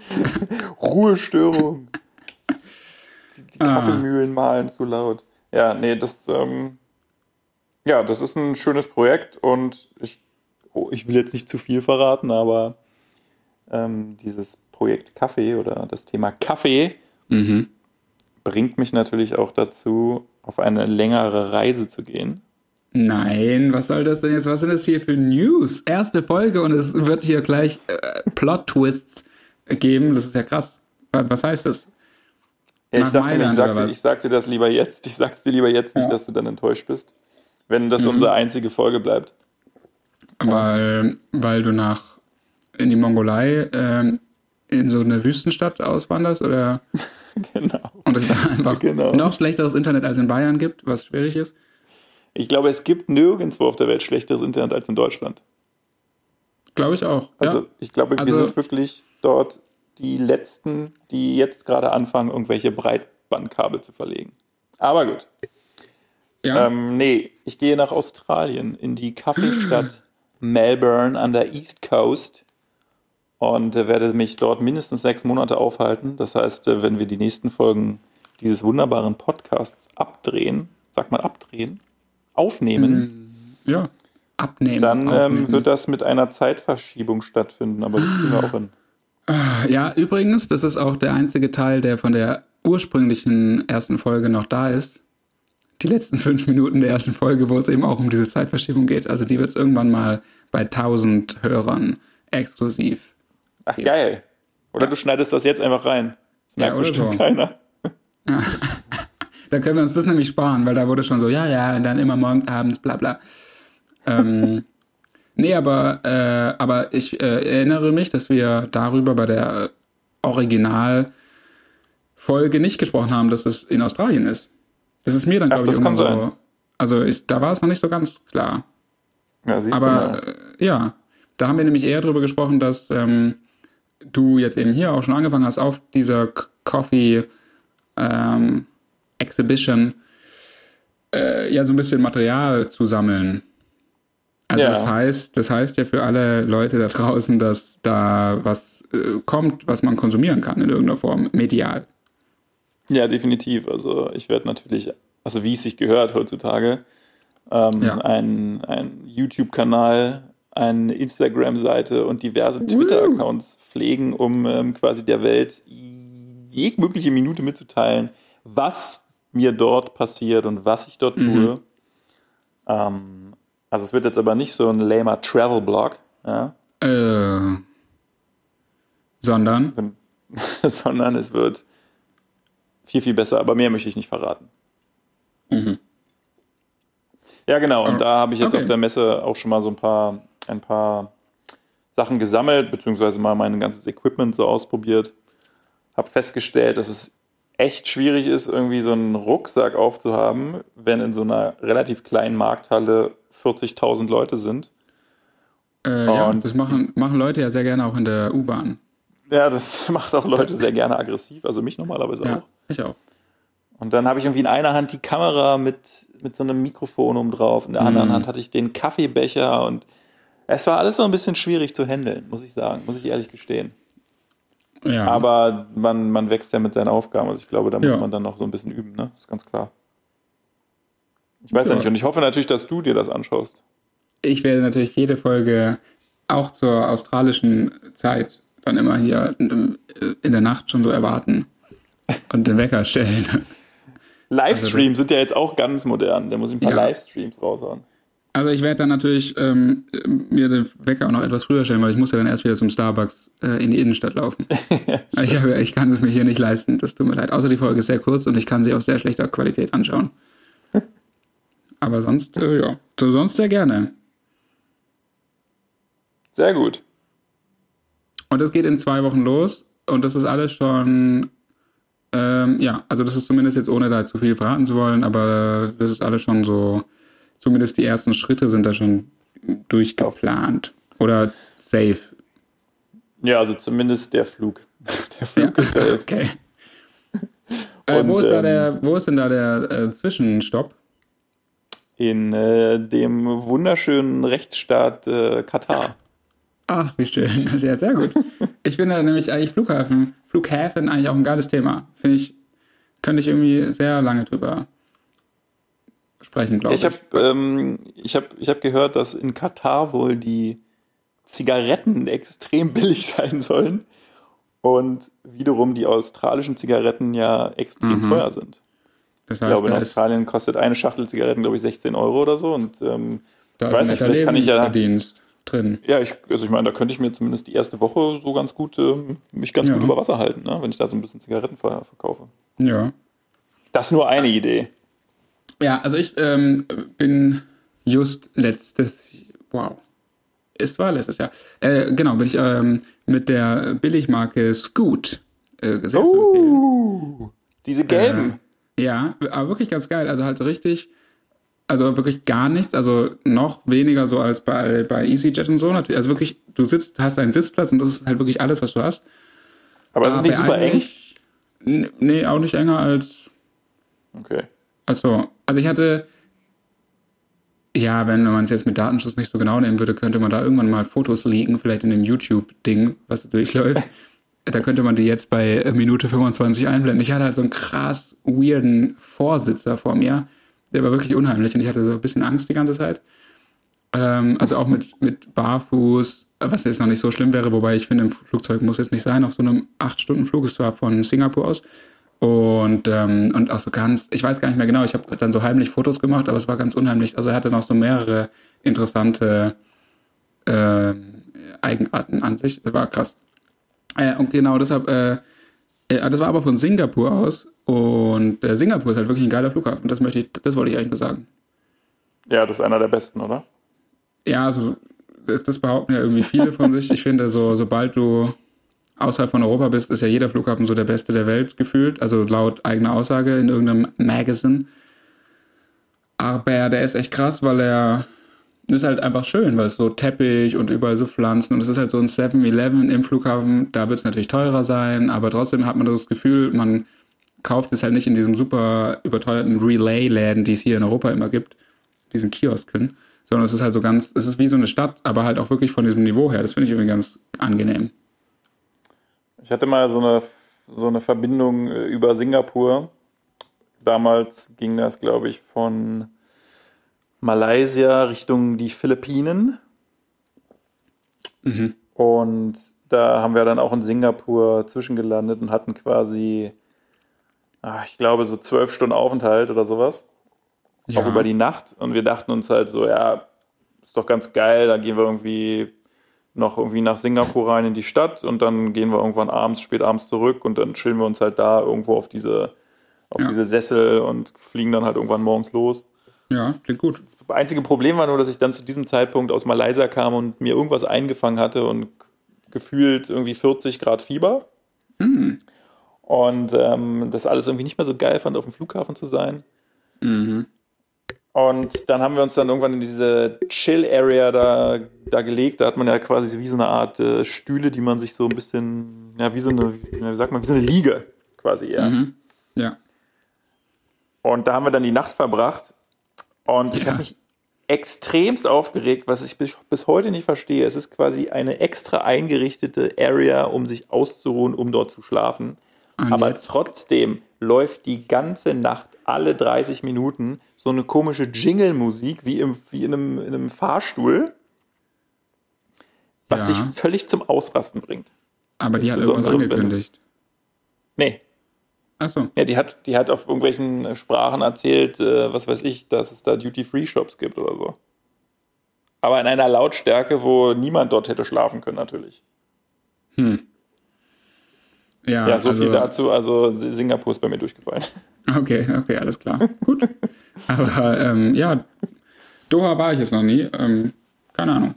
Ruhestörung. Die, die Ah. Kaffeemühlen mahlen zu laut. Ja, nee, das, ähm, ja, das ist ein schönes Projekt und ich, oh, ich will jetzt nicht zu viel verraten, aber ähm, dieses Projekt Kaffee oder das Thema Kaffee mhm. bringt mich natürlich auch dazu, auf eine längere Reise zu gehen. Nein, was soll das denn jetzt? Was sind das hier für News? Erste Folge und es wird hier gleich äh, Plot-Twists geben. Das ist ja krass. Was heißt das? Ja, ich, dachte, ich, sagte, ich sagte das lieber jetzt. Ich sag's dir lieber jetzt nicht, ja. dass du dann enttäuscht bist. Wenn das mhm. unsere einzige Folge bleibt. Weil, weil du nach in die Mongolei äh, in so eine Wüstenstadt auswanderst? Oder? Genau. Und es da einfach genau. noch schlechteres Internet als in Bayern gibt, was schwierig ist? Ich glaube, es gibt nirgendwo auf der Welt schlechteres Internet als in Deutschland. Glaube ich auch. Also ja. ich glaube, wir also, sind wirklich dort die Letzten, die jetzt gerade anfangen, irgendwelche Breitbandkabel zu verlegen. Aber gut. Ja. Ähm, nee, ich gehe nach Australien, in die Kaffeestadt Melbourne an der East Coast und äh, werde mich dort mindestens sechs Monate aufhalten. Das heißt, äh, wenn wir die nächsten Folgen dieses wunderbaren Podcasts abdrehen, sag mal abdrehen, aufnehmen, ja, abnehmen, dann ähm, wird das mit einer Zeitverschiebung stattfinden, aber das kriegen wir auch hin. Ja, übrigens, das ist auch der einzige Teil, der von der ursprünglichen ersten Folge noch da ist. Die letzten fünf Minuten der ersten Folge, wo es eben auch um diese Zeitverschiebung geht. Also die wird es irgendwann mal bei tausend Hörern exklusiv. Ach, geil. Oder ja. Du schneidest das jetzt einfach rein. Das merkt ja, oder bestimmt so. keiner. Ja. Da können wir uns das nämlich sparen, weil da wurde schon so, ja, ja, und dann immer morgens, abends, bla bla. ähm, nee, aber, äh, aber ich äh, erinnere mich, dass wir darüber bei der Originalfolge nicht gesprochen haben, dass es in Australien ist. Das ist mir dann, glaube ich, das kann so. sein. Also ich, da war es noch nicht so ganz klar. Ja, siehst aber du mal. Äh, ja, da haben wir nämlich eher drüber gesprochen, dass ähm, du jetzt eben hier auch schon angefangen hast, auf dieser K- Coffee ähm, Exhibition äh, ja so ein bisschen Material zu sammeln. Also Ja. das heißt, das heißt ja für alle Leute da draußen, dass da was äh, kommt, was man konsumieren kann in irgendeiner Form, medial. Ja, definitiv. Also ich werde natürlich, also wie es sich gehört heutzutage, ähm, Ja. einen, einen YouTube-Kanal, eine Instagram-Seite und diverse Twitter-Accounts pflegen, um ähm, quasi der Welt jegliche Minute mitzuteilen, was mir dort passiert und was ich dort Mhm. tue. Ähm, also es wird jetzt aber nicht so ein lamer Travel-Blog, ja, Äh, sondern, wenn, sondern es wird viel, viel besser, aber mehr möchte ich nicht verraten. Mhm. Ja, genau, und Oh, da habe ich jetzt okay. auf der Messe auch schon mal so ein paar, ein paar Sachen gesammelt, beziehungsweise mal mein ganzes Equipment so ausprobiert. Habe festgestellt, dass es echt schwierig ist, irgendwie so einen Rucksack aufzuhaben, wenn in so einer relativ kleinen Markthalle vierzigtausend Leute sind. äh, ja, Und das machen, machen Leute ja sehr gerne auch in der U-Bahn. ja, das macht auch Leute sehr gerne aggressiv, also mich normalerweise Ja, auch. ich auch. Und dann habe ich irgendwie in einer Hand die Kamera mit, mit so einem Mikrofon oben drauf, in der anderen Mm. Hand hatte ich den Kaffeebecher und es war alles so ein bisschen schwierig zu handeln, muss ich sagen, muss ich ehrlich gestehen. Ja, Aber man, man wächst ja mit seinen Aufgaben, also ich glaube, da muss Ja. man dann noch so ein bisschen üben, ne? Ist ganz klar. Ich weiß ja Ja. nicht und ich hoffe natürlich, dass du dir das anschaust. ich werde natürlich jede Folge auch zur australischen Zeit dann immer hier in in der Nacht schon so erwarten und den Wecker stellen. Livestreams das- sind ja jetzt auch ganz modern, da muss ich ein paar Ja. Livestreams raushauen. Also ich werde dann natürlich ähm, mir den Wecker auch noch etwas früher stellen, weil ich muss ja dann erst wieder zum Starbucks äh, in die Innenstadt laufen. ich, habe, ich kann es mir hier nicht leisten, das tut mir leid. Außer die Folge ist sehr kurz und ich kann sie auf sehr schlechter Qualität anschauen. Aber sonst, äh, ja, so sonst sehr gerne. Sehr gut. Und das geht in zwei Wochen los und das ist alles schon, ähm, ja, also das ist zumindest jetzt ohne da zu viel verraten zu wollen, aber das ist alles schon so, zumindest die ersten Schritte sind da schon durchgeplant oder safe. Ja, also zumindest der Flug. Der Flug Ja. ist safe. Okay. Äh, wo, Und, ist da ähm, der, wo ist denn da der äh, Zwischenstopp? In äh, dem wunderschönen Rechtsstaat äh, Katar. Ach, wie schön. Ja, sehr gut. Ich finde nämlich eigentlich Flughafen, Flughäfen eigentlich auch ein geiles Thema. Finde ich, könnte ich irgendwie sehr lange drüber sprechen, glaube ich. Ich habe ähm, ich hab, ich hab gehört, dass in Katar wohl die Zigaretten extrem billig sein sollen und wiederum die australischen Zigaretten ja extrem Mhm. teuer sind. Das Ich glaube, in da ist- Australien kostet eine Schachtel Zigaretten, glaube ich, sechzehn Euro oder so. Und ähm, Da ich ist weiß ein nicht, netter vielleicht kann ich ja. Lebensverdienst drin. Ja, ich, also ich meine, da könnte ich mir zumindest die erste Woche so ganz gut, ähm, mich ganz Ja. gut über Wasser halten, ne? Wenn ich da so ein bisschen Zigaretten ver- verkaufe. Ja. Das ist nur eine Idee. Ja, also ich ähm, bin just letztes, wow, es war letztes Jahr, äh, genau, bin ich ähm, mit der Billigmarke Scoot äh, sehr zu empfehlen. Uh, diese gelben. Ja, aber wirklich ganz geil. Also halt richtig, also wirklich gar nichts, also noch weniger so als bei, bei EasyJet und so. Natürlich. Also wirklich, du sitzt, hast einen Sitzplatz und das ist halt wirklich alles, was du hast. Aber es ist nicht super eng. eigentlich- N- Nee, auch nicht enger als, Okay. also, also ich hatte, ja, wenn man es jetzt mit Datenschutz nicht so genau nehmen würde, könnte man da irgendwann mal Fotos leaken, vielleicht in dem YouTube-Ding, was da durchläuft. Da könnte man die jetzt bei Minute fünfundzwanzig einblenden. Ich hatte halt so einen krass weirden Vorsitzer vor mir. Der war wirklich unheimlich und ich hatte so ein bisschen Angst die ganze Zeit. Ähm, also auch mit, mit Barfuß was jetzt noch nicht so schlimm wäre, wobei ich finde, im Flugzeug muss jetzt nicht sein, auf so einem acht Stunden Flug, es war von Singapur aus. Und, ähm, und auch so ganz, ich weiß gar nicht mehr genau, ich habe dann so heimlich Fotos gemacht, aber es war ganz unheimlich. Also er hatte noch so mehrere interessante äh, Eigenarten an sich. Das war krass. Äh, und genau deshalb, äh, äh, das war aber von Singapur aus. Und äh, Singapur ist halt wirklich ein geiler Flughafen. Das möchte ich, das wollte ich eigentlich nur sagen. Ja, das ist einer der besten, oder? Ja, also das, das behaupten ja irgendwie viele von sich. Ich finde, so sobald du außerhalb von Europa bist, ist ja jeder Flughafen so der beste der Welt gefühlt. Also laut eigener Aussage in irgendeinem Magazine. Aber der ist echt krass, weil er ist halt einfach schön, weil es so Teppich und überall so Pflanzen und es ist halt so ein seven eleven im Flughafen. Da wird es natürlich teurer sein, aber trotzdem hat man das Gefühl, man kauft es halt nicht in diesem super überteuerten Relay-Läden, die es hier in Europa immer gibt, diesen Kiosken, sondern es ist halt so ganz, es ist wie so eine Stadt, aber halt auch wirklich von diesem Niveau her. Das finde ich irgendwie ganz angenehm. Ich hatte mal so eine, so eine Verbindung über Singapur. Damals ging das, glaube ich, von Malaysia Richtung die Philippinen. Mhm. Und da haben wir dann auch in Singapur zwischengelandet und hatten quasi, ach, ich glaube, so zwölf Stunden Aufenthalt oder sowas. Ja. Auch über die Nacht. Und wir dachten uns halt so, ja, ist doch ganz geil, da gehen wir irgendwie noch irgendwie nach Singapur rein in die Stadt und dann gehen wir irgendwann abends, spät abends zurück und dann chillen wir uns halt da irgendwo auf diese, auf Ja. diese Sessel und fliegen dann halt irgendwann morgens los. Ja, klingt gut. Das einzige Problem war nur, dass ich dann zu diesem Zeitpunkt aus Malaysia kam und mir irgendwas eingefangen hatte und gefühlt irgendwie vierzig Grad Fieber. Mhm. Und ähm, das alles irgendwie nicht mehr so geil fand, auf dem Flughafen zu sein. Mhm. Und dann haben wir uns dann irgendwann in diese Chill-Area da, da gelegt. Da hat man ja quasi wie so eine Art äh, Stühle, die man sich so ein bisschen, ja, wie so eine, wie sagt man, wie so eine Liege quasi eher. Mhm. Ja. Und da haben wir dann die Nacht verbracht. Und ich Ja. habe mich extremst aufgeregt, was ich bis, bis heute nicht verstehe. Es ist quasi eine extra eingerichtete Area, um sich auszuruhen, um dort zu schlafen. Und Aber jetzt? trotzdem läuft die ganze Nacht, alle dreißig Minuten, so eine komische Jingle-Musik wie, im, wie in, einem, in einem Fahrstuhl, was Ja. dich völlig zum Ausrasten bringt. Aber die hat irgendwas Insbesondere wenn- angekündigt. Nee, Achso. ja, die hat, die hat auf irgendwelchen Sprachen erzählt, äh, was weiß ich, dass es da Duty-Free-Shops gibt oder so. Aber in einer Lautstärke, wo niemand dort hätte schlafen können, natürlich. Hm. Ja, Ja, so also, viel dazu. Also Singapur ist bei mir durchgefallen. Okay, okay, alles klar. Gut. Aber ähm, ja, Doha war ich jetzt noch nie. Ähm, keine Ahnung.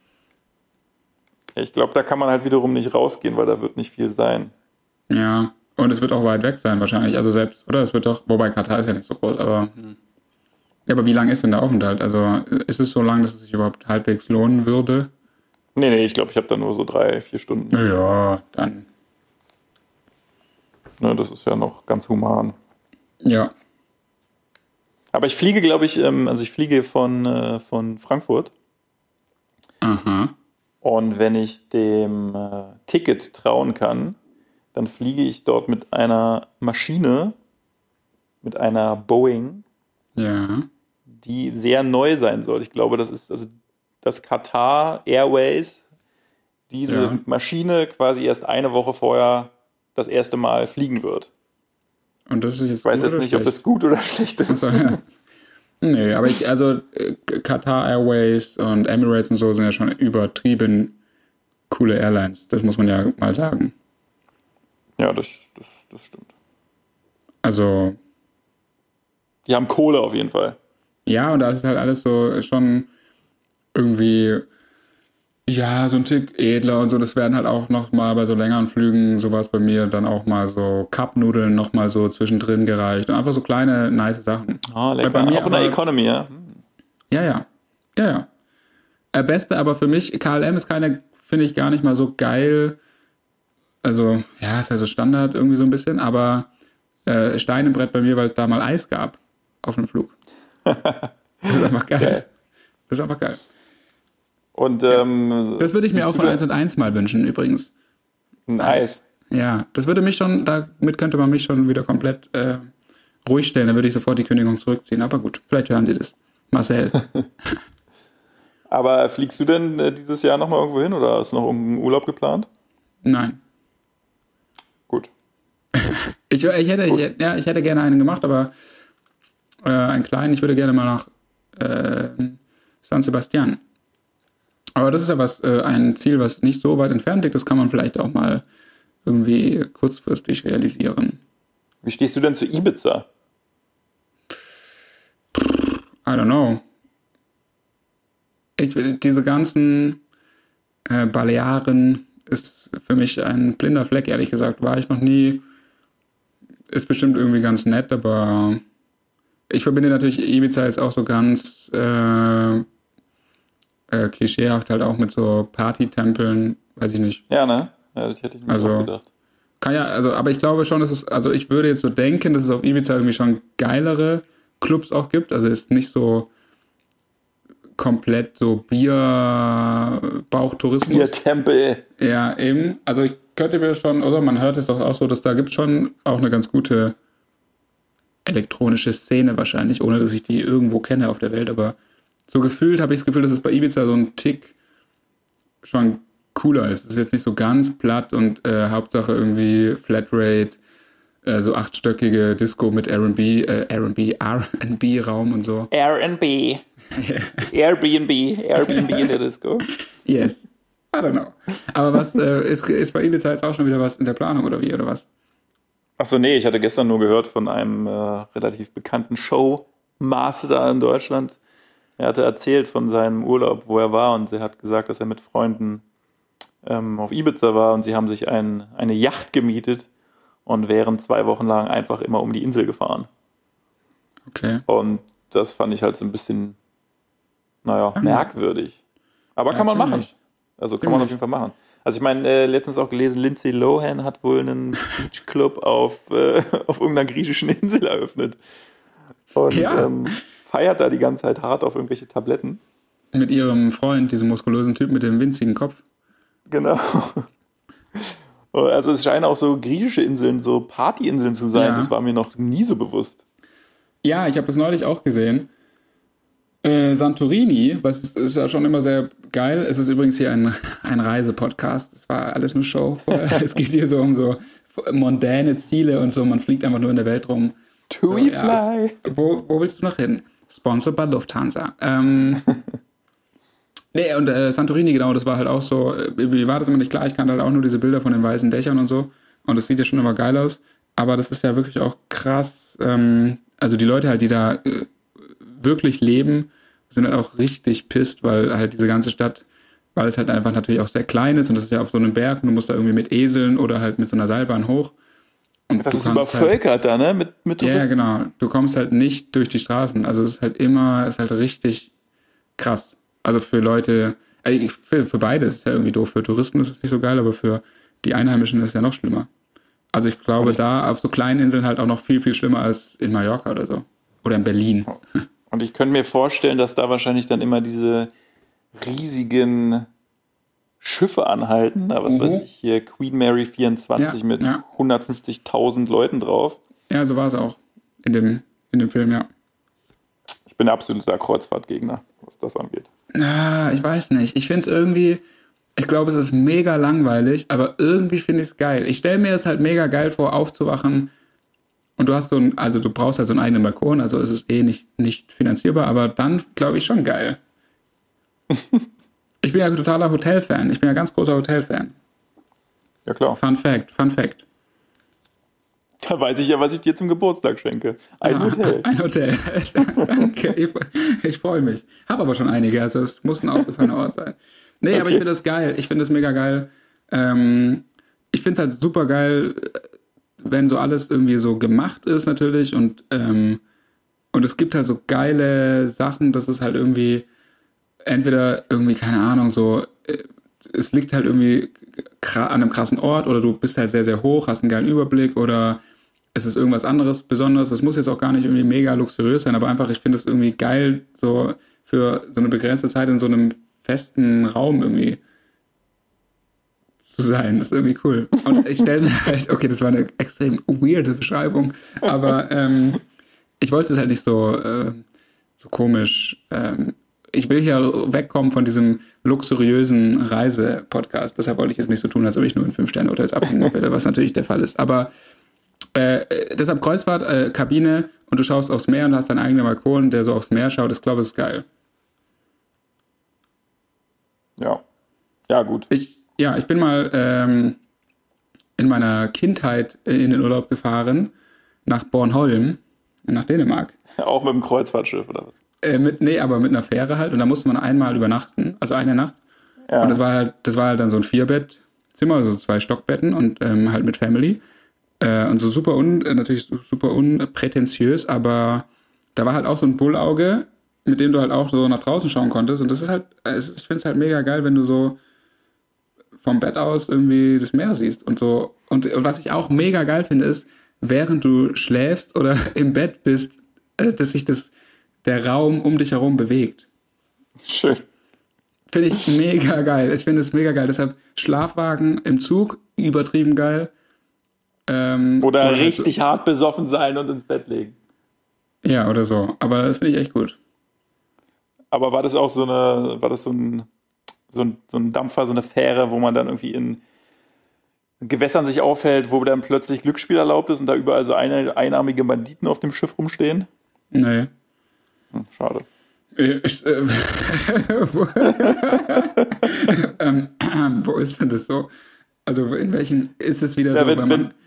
Ich glaube, da kann man halt wiederum nicht rausgehen, weil da wird nicht viel sein. Ja, und es wird auch weit weg sein wahrscheinlich. Also selbst, oder es wird doch, wobei Katar ist ja nicht so groß, aber ja, aber wie lang ist denn der Aufenthalt? Also ist es so lang, dass es sich überhaupt halbwegs lohnen würde? Nee, nee, ich glaube, ich habe da nur so drei, vier Stunden. Ja, dann. Ne, das ist ja noch ganz human. Ja. Aber ich fliege, glaube ich, ähm, also ich fliege von, äh, von Frankfurt. Aha. Und wenn ich dem äh, Ticket trauen kann, dann fliege ich dort mit einer Maschine, mit einer Boeing, Ja. die sehr neu sein soll. Ich glaube, das ist also das Qatar Airways, diese Ja. Maschine quasi erst eine Woche vorher das erste Mal fliegen wird. Und das ist jetzt Ich weiß gut jetzt oder nicht, ob schlecht? das gut oder schlecht ist. Also, ja. Nee, aber ich, also äh, Qatar Airways und Emirates und so sind ja schon übertrieben coole Airlines. Das muss man ja mal sagen. Ja, das, das, das stimmt. Also, Die haben Kohle auf jeden Fall. ja, und da ist halt alles so schon irgendwie, ja, so ein Tick edler und so. Das werden halt auch nochmal bei so längeren Flügen, sowas bei mir, dann auch mal so Cup-Nudeln nochmal so zwischendrin gereicht. Und einfach so kleine, nice Sachen. Ah, lecker. Bei mir auch in der aber- Economy, ja. Ja, ja. Ja, ja. Äh, Beste aber für mich, K L M ist keine, finde ich gar nicht mal so geil. Also, ja, ist ja so Standard irgendwie so ein bisschen, aber äh, Stein im Brett bei mir, weil es da mal Eis gab auf einem Flug. Das ist einfach geil. Geil. Das ist einfach geil. Und ähm, Das würde ich mir auch von eins und eins mal wünschen, übrigens. ein Eis. Ja, das würde mich schon, damit könnte man mich schon wieder komplett äh, ruhig stellen. Dann würde ich sofort die Kündigung zurückziehen. Aber gut, vielleicht hören Sie das. Marcel. Aber fliegst du denn äh, dieses Jahr nochmal irgendwo hin oder hast du noch irgendeinen Urlaub geplant? Nein. Gut. Ich, ich, hätte, Gut. ich, ja, ich hätte gerne einen gemacht, aber äh, einen kleinen. Ich würde gerne mal nach äh, San Sebastian. Aber das ist ja was, äh, ein Ziel, was nicht so weit entfernt liegt. Das kann man vielleicht auch mal irgendwie kurzfristig realisieren. Wie stehst du denn zu Ibiza? I don't know. Ich, diese ganzen äh, Balearen ist für mich ein blinder Fleck, ehrlich gesagt. War ich noch nie. Ist bestimmt irgendwie ganz nett, aber ich verbinde natürlich Ibiza jetzt auch so ganz äh, äh, klischeehaft halt auch mit so Partytempeln, weiß ich nicht. Ja, ne? Ja, das hätte ich mir Also, auch gedacht. Kann ja, also, aber ich glaube schon, dass es, also ich würde jetzt so denken, dass es auf Ibiza irgendwie schon geilere Clubs auch gibt. Also ist nicht so komplett so Bier-Bauchtourismus. Biertempel. Ja, eben. Also ich könnte mir schon, oder man hört es doch auch so, dass da gibt es schon auch eine ganz gute elektronische Szene wahrscheinlich, ohne dass ich die irgendwo kenne auf der Welt. Aber so gefühlt habe ich das Gefühl, dass es bei Ibiza so ein Tick schon cooler ist. Es ist jetzt nicht so ganz platt und äh, Hauptsache irgendwie Flatrate, äh, so achtstöckige Disco mit R und B, äh, R und B, R und B-Raum und so. R und B. Airbnb. Airbnb in der Disco. Yes. I don't know. Aber was, äh, ist, ist bei Ibiza jetzt auch schon wieder was in der Planung oder wie, oder was? Achso, nee, ich hatte gestern nur gehört von einem äh, relativ bekannten Showmaster in Deutschland. Er hatte erzählt von seinem Urlaub, wo er war, und er hat gesagt, dass er mit Freunden ähm, auf Ibiza war und sie haben sich ein, eine Yacht gemietet und wären zwei Wochen lang einfach immer um die Insel gefahren. Okay. Und das fand ich halt so ein bisschen, naja, Mhm. merkwürdig. Aber Ja, kann man ziemlich. machen. Also kann man auf Ziemlich. jeden Fall machen. Also ich meine, äh, letztens auch gelesen, Lindsay Lohan hat wohl einen Beachclub auf, äh, auf irgendeiner griechischen Insel eröffnet. Und Ja. ähm, feiert da die ganze Zeit hart auf irgendwelche Tabletten. Mit ihrem Freund, diesem muskulösen Typ mit dem winzigen Kopf. Genau. Also es scheinen auch so griechische Inseln, so Partyinseln zu sein. Ja. Das war mir noch nie so bewusst. Ja, ich habe das neulich auch gesehen. Äh, Santorini, was ist, ist ja schon immer sehr geil. Es ist übrigens hier ein, ein Reisepodcast. Das war alles nur Show. Es geht hier so um so mondäne Ziele und so. Man fliegt einfach nur in der Welt rum. Tui Ja. Fly. Wo, wo willst du noch hin? Sponsored by Lufthansa. Ähm, nee, und äh, Santorini, genau, das war halt auch so, äh, wie war das immer nicht klar? Ich kannte halt auch nur diese Bilder von den weißen Dächern und so. Und das sieht ja schon immer geil aus. Aber das ist ja wirklich auch krass. Ähm, also die Leute halt, die da äh, wirklich leben, sind halt auch richtig pisst, weil halt diese ganze Stadt, weil es halt einfach natürlich auch sehr klein ist und das ist ja auf so einem Berg und du musst da irgendwie mit Eseln oder halt mit so einer Seilbahn hoch. Und Das du ist kannst übervölkert da, ne? Mit, mit Halt, ja, Touristen. genau. Du kommst halt nicht durch die Straßen. Also es ist halt immer, es ist halt richtig krass. Also für Leute, also ich- für, für beide ist es ja irgendwie doof. Für Touristen ist es nicht so geil, aber für die Einheimischen ist es ja noch schlimmer. Also ich glaube, da auf so kleinen Inseln halt auch noch viel, viel schlimmer als in Mallorca oder so. Oder in Berlin. Und ich könnte mir vorstellen, dass da wahrscheinlich dann immer diese riesigen Schiffe anhalten. Na, was Mhm. weiß ich, hier Queen Mary vierundzwanzig Ja, mit ja. hundertfünfzigtausend Leuten drauf. Ja, so war es auch in dem, in dem Film, ja. Ich bin absoluter Kreuzfahrtgegner, was das angeht. Ah, ich weiß nicht. Ich finde es irgendwie, ich glaube, es ist mega langweilig, aber irgendwie finde ich es geil. Ich stelle mir es halt mega geil vor, aufzuwachen und du hast so ein, also du brauchst halt so einen eigenen Balkon, also es ist eh nicht, nicht finanzierbar, aber dann glaube ich schon geil. Ich bin ja totaler Hotelfan. Ich bin ja ganz großer Hotelfan. Ja klar. Fun Fact, Fun Fact. Da weiß ich ja, was ich dir zum Geburtstag schenke. Ein Ah, Hotel. Ein Hotel. Danke. Ich, ich freue mich. Habe aber schon einige, also es muss ein ausgefallener Ort sein. Nee, Okay. aber ich finde das geil. Ich finde das mega geil. Ähm, ich finde es halt super geil, wenn so alles irgendwie so gemacht ist natürlich und, ähm, und es gibt halt so geile Sachen, dass es halt irgendwie entweder irgendwie, keine Ahnung, so äh, es liegt halt irgendwie kra- an einem krassen Ort oder du bist halt sehr, sehr hoch, hast einen geilen Überblick oder es ist irgendwas anderes Besonderes. Es muss jetzt auch gar nicht irgendwie mega luxuriös sein, aber einfach, ich finde es irgendwie geil, so für so eine begrenzte Zeit in so einem festen Raum irgendwie zu sein. Das ist irgendwie cool. Und ich stelle mir halt, okay, das war eine extrem weirde Beschreibung, aber ähm, ich wollte es halt nicht so, äh, so komisch ähm, ich will hier wegkommen von diesem luxuriösen Reise-Podcast. Deshalb wollte ich es nicht so tun, als ob ich nur in Fünf-Sterne-Hotels abhängen will, was natürlich der Fall ist. Aber äh, deshalb Kreuzfahrt, äh, Kabine und du schaust aufs Meer und hast deinen eigenen Balkon, der so aufs Meer schaut. Ich glaube, das ist geil. Ja, ja gut. Ich, ja, ich bin mal ähm, in meiner Kindheit in den Urlaub gefahren nach Bornholm, nach Dänemark. Auch mit dem Kreuzfahrtschiff oder was? Äh, mit, nee, aber mit einer Fähre halt. Und da musste man einmal übernachten, also eine Nacht. Ja. Und das war halt, das war halt dann so ein Vierbettzimmer, also zwei Stockbetten und ähm, halt mit Family. Äh, und so super un, natürlich super unprätentiös, aber da war halt auch so ein Bullauge, mit dem du halt auch so nach draußen schauen konntest. Und das ist halt, es ist, ich finde es halt mega geil, wenn du so vom Bett aus irgendwie das Meer siehst und so. Und, und was ich auch mega geil finde, ist, während du schläfst oder im Bett bist, äh, dass sich das, der Raum um dich herum bewegt. Schön. Finde ich mega geil. Ich finde es mega geil. Deshalb Schlafwagen im Zug, übertrieben geil. Ähm, oder, oder richtig so, hart besoffen sein und ins Bett legen. Ja, oder so. Aber das finde ich echt gut. Aber war das auch so eine, war das so ein, so ein, so ein Dampfer, so eine Fähre, wo man dann irgendwie in Gewässern sich aufhält, wo dann plötzlich Glücksspiel erlaubt ist und da überall so eine, einarmige Banditen auf dem Schiff rumstehen? Nee. Hm, schade. Ich, äh, wo, ähm, wo ist denn das so? Also in welchen ist es wieder ja, so, wenn, wenn man...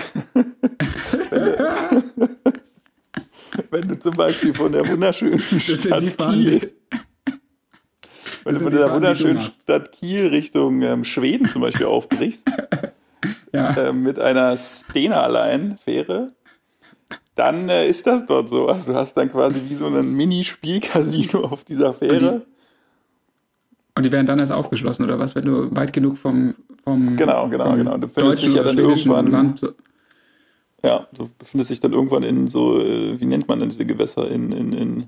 wenn du zum Beispiel von der wunderschönen Stadt Fahren, Kiel wenn du von der Fahren, wunderschönen Stadt Kiel Richtung ähm, Schweden zum Beispiel aufbrichst, ja. äh, mit einer Stena-Line-Fähre, dann äh, ist das dort so. Also du hast dann quasi wie so ein Mini-Spiel-Casino auf dieser Fähre. Und die, und die werden dann erst aufgeschlossen, oder was? Wenn du weit genug vom, vom Genau, genau, vom genau. Du findest dich ja dann irgendwann... Land. Ja, du befindest dich dann irgendwann in so, wie nennt man denn diese Gewässer? In, in, in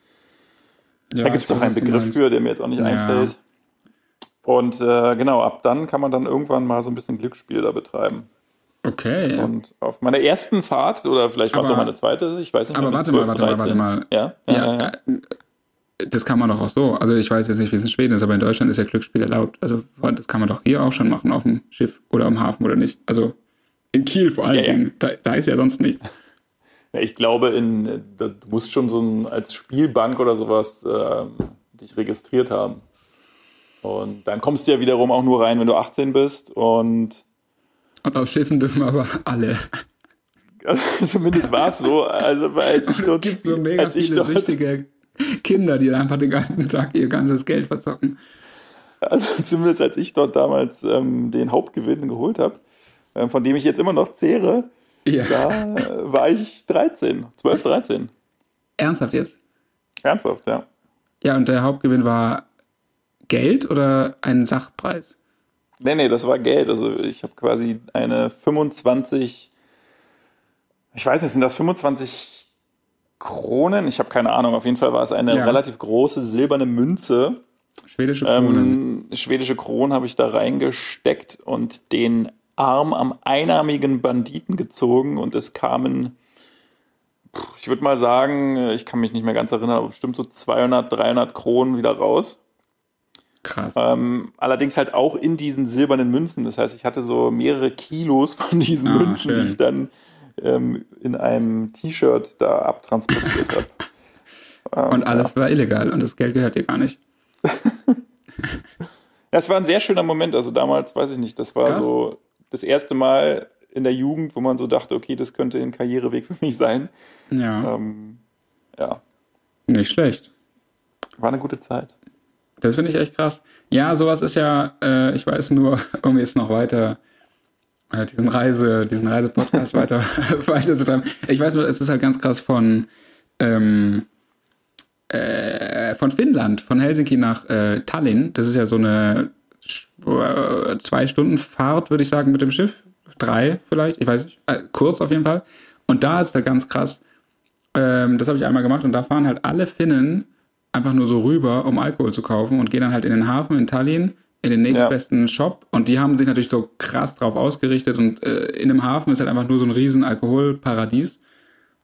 ja, da gibt es doch einen Begriff für, der mir jetzt auch nicht ja. einfällt. Und äh, genau, ab dann kann man dann irgendwann mal so ein bisschen Glücksspiel da betreiben. Okay. Und auf meiner ersten Fahrt, oder vielleicht war es auch meine zweite, ich weiß nicht. Aber warte mal, warte mal, warte mal. Ja? Ja, ja, ja. Das kann man doch auch so. Also ich weiß jetzt nicht, wie es in Schweden ist, aber in Deutschland ist ja Glücksspiel erlaubt. Also das kann man doch hier auch schon machen, auf dem Schiff oder am Hafen oder nicht. Also in Kiel vor allen ja, Dingen, ja. Da, da ist ja sonst nichts. Ja, ich glaube, in, du musst schon so ein, als Spielbank oder sowas ähm, dich registriert haben. Und dann kommst du ja wiederum auch nur rein, wenn du achtzehn bist. Und, und auf Schiffen dürfen aber alle. Also, zumindest war es so. Also, als ich dort, es gibt so mega viele dort, süchtige Kinder, die einfach den ganzen Tag ihr ganzes Geld verzocken. Also zumindest als ich dort damals ähm, den Hauptgewinn geholt habe, von dem ich jetzt immer noch zehre, ja. Da war ich dreizehn, zwölf, dreizehn. Ernsthaft jetzt? Ernsthaft, ja. Ja, und der Hauptgewinn war Geld oder ein Sachpreis? Nee, nee, das war Geld. Also ich habe quasi eine fünfundzwanzig, ich weiß nicht, sind das fünfundzwanzig Kronen? Ich habe keine Ahnung. Auf jeden Fall war es eine ja. relativ große silberne Münze. Schwedische Kronen. Ähm, schwedische Kronen habe ich da reingesteckt und den Arm am einarmigen Banditen gezogen und es kamen, ich würde mal sagen, ich kann mich nicht mehr ganz erinnern, aber bestimmt so zweihundert, dreihundert Kronen wieder raus. Krass. Ähm, allerdings halt auch in diesen silbernen Münzen. Das heißt, ich hatte so mehrere Kilos von diesen ah, Münzen, schön. Die ich dann ähm, in einem T-Shirt da abtransportiert habe. Ähm, und alles ja. war illegal und das Geld gehört dir gar nicht. Das war ein sehr schöner Moment. Also damals, weiß ich nicht, das war Krass. so das erste Mal in der Jugend, wo man so dachte, okay, das könnte ein Karriereweg für mich sein. Ja. Ähm, ja. Nicht schlecht. War eine gute Zeit. Das finde ich echt krass. Ja, sowas ist ja, äh, ich weiß nur, um jetzt noch weiter äh, diesen Reise, diesen Reise-Podcast weiter, weiter zu treiben. Ich weiß nur, es ist halt ganz krass von ähm, äh, von Finnland, von Helsinki nach äh, Tallinn. Das ist ja so eine äh, zwei Stunden Fahrt, würde ich sagen, mit dem Schiff. Drei vielleicht, ich weiß nicht. Äh, kurz auf jeden Fall. Und da ist halt ganz krass, ähm, das habe ich einmal gemacht und da fahren halt alle Finnen einfach nur so rüber, um Alkohol zu kaufen und gehen dann halt in den Hafen in Tallinn, in den nächstbesten ja. Shop und die haben sich natürlich so krass drauf ausgerichtet und äh, in dem Hafen ist halt einfach nur so ein riesen Alkoholparadies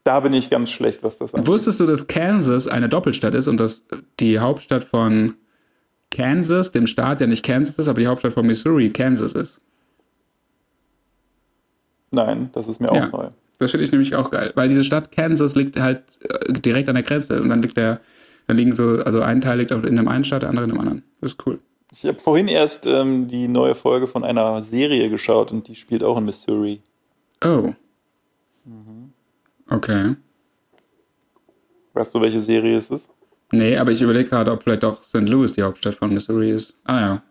Da bin ich ganz schlecht, was das angeht. Wusstest du, dass Kansas eine Doppelstadt ist und dass die Hauptstadt von Kansas, dem Staat ja nicht Kansas ist, aber die Hauptstadt von Missouri Kansas ist? Nein, das ist mir auch Ja, neu. das finde ich nämlich auch geil, weil diese Stadt Kansas liegt halt äh, direkt an der Grenze und dann liegt der, dann liegen so, also ein Teil liegt in dem einen Staat, der andere in dem anderen. Das ist cool. Ich habe vorhin erst ähm, die neue Folge von einer Serie geschaut und die spielt auch in Missouri. Oh. Okay. Weißt du, welche Serie es ist? Nee, aber ich überlege gerade, ob vielleicht auch Saint Louis die Hauptstadt von Missouri ist. Ah ja.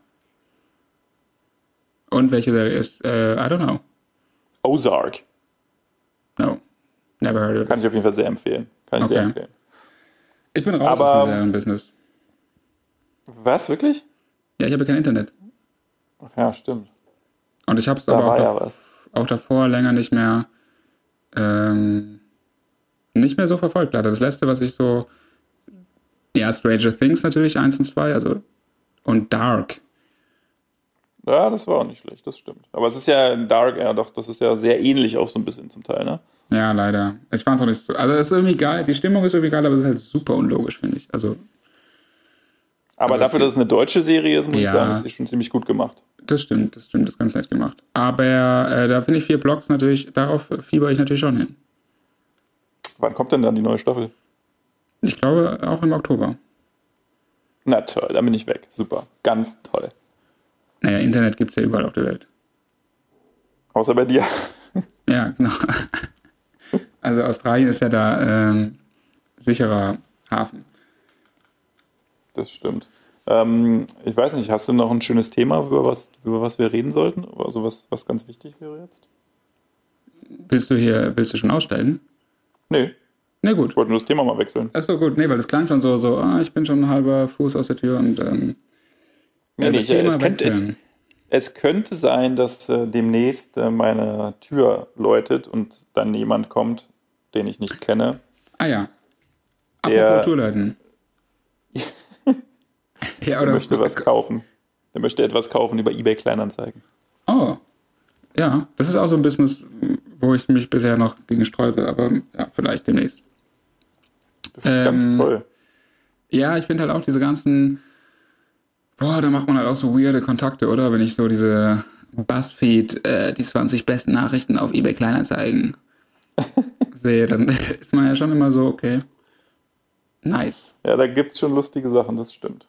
Und welche Serie ist? Äh, I don't know. Ozark. No. Never heard of it. Kann ich auf jeden Fall sehr empfehlen. Kann ich Okay. sehr empfehlen. Ich bin raus Aber- aus dem Serienbusiness. Was, wirklich? Ja, ich habe kein Internet. Ach ja, stimmt. Und ich habe es Da aber auch, war ja dav- was. auch davor länger nicht mehr ähm, nicht mehr so verfolgt. Leider. Das letzte, was ich so ja, Stranger Things natürlich, eins und zwei, also und Dark. Ja, das war auch nicht schlecht, das stimmt. Aber es ist ja in Dark, ja doch, das ist ja sehr ähnlich auch so ein bisschen zum Teil, ne? Ja, leider. Ich fand es auch nicht so. Also es ist irgendwie geil, die Stimmung ist irgendwie geil, aber es ist halt super unlogisch, finde ich. Also Aber Also es dafür, gibt- dass es eine deutsche Serie ist, muss ich Ja. sagen, ist sie schon ziemlich gut gemacht. das stimmt, das stimmt, das ist ganz nett gemacht. Aber äh, da finde ich vier Blocks natürlich, darauf fieber ich natürlich schon hin. Wann kommt denn dann die neue Staffel? Ich glaube auch im Oktober. Na toll, dann bin ich weg. Super, ganz toll. Naja, Internet gibt es ja überall auf der Welt. Außer bei dir. Ja, genau. Also Australien ist ja da ähm, sicherer Hafen. Das stimmt. Ähm, ich weiß nicht, hast du noch ein schönes Thema, über was, über was wir reden sollten? Also was, was ganz wichtig wäre jetzt? Willst du hier, willst du schon aussteigen? Nee, Na gut. ich wollte nur das Thema mal wechseln. Achso, gut. Nee, weil das klang schon so, so, ah, ich bin schon ein halber Fuß aus der Tür und ähm, Nee, ja, nee, das ich, Thema es, könnte, es, wechseln. es könnte sein, dass äh, demnächst äh, meine Tür läutet und dann jemand kommt, den ich nicht kenne. Ah ja. Der- Apropos Tourleuten. Ja, Der oder? möchte was kaufen. Der möchte etwas kaufen über eBay Kleinanzeigen. Oh. Ja, das ist auch so ein Business, wo ich mich bisher noch gegen sträube, aber ja, vielleicht demnächst. Das ist Ähm, ganz toll. Ja, ich finde halt auch diese ganzen, boah, da macht man halt auch so weirde Kontakte, oder? Wenn ich so diese Buzzfeed, äh, die zwanzig besten Nachrichten auf eBay Kleinanzeigen sehe, dann ist man ja schon immer so, okay, nice. Ja, da gibt es schon lustige Sachen, das stimmt.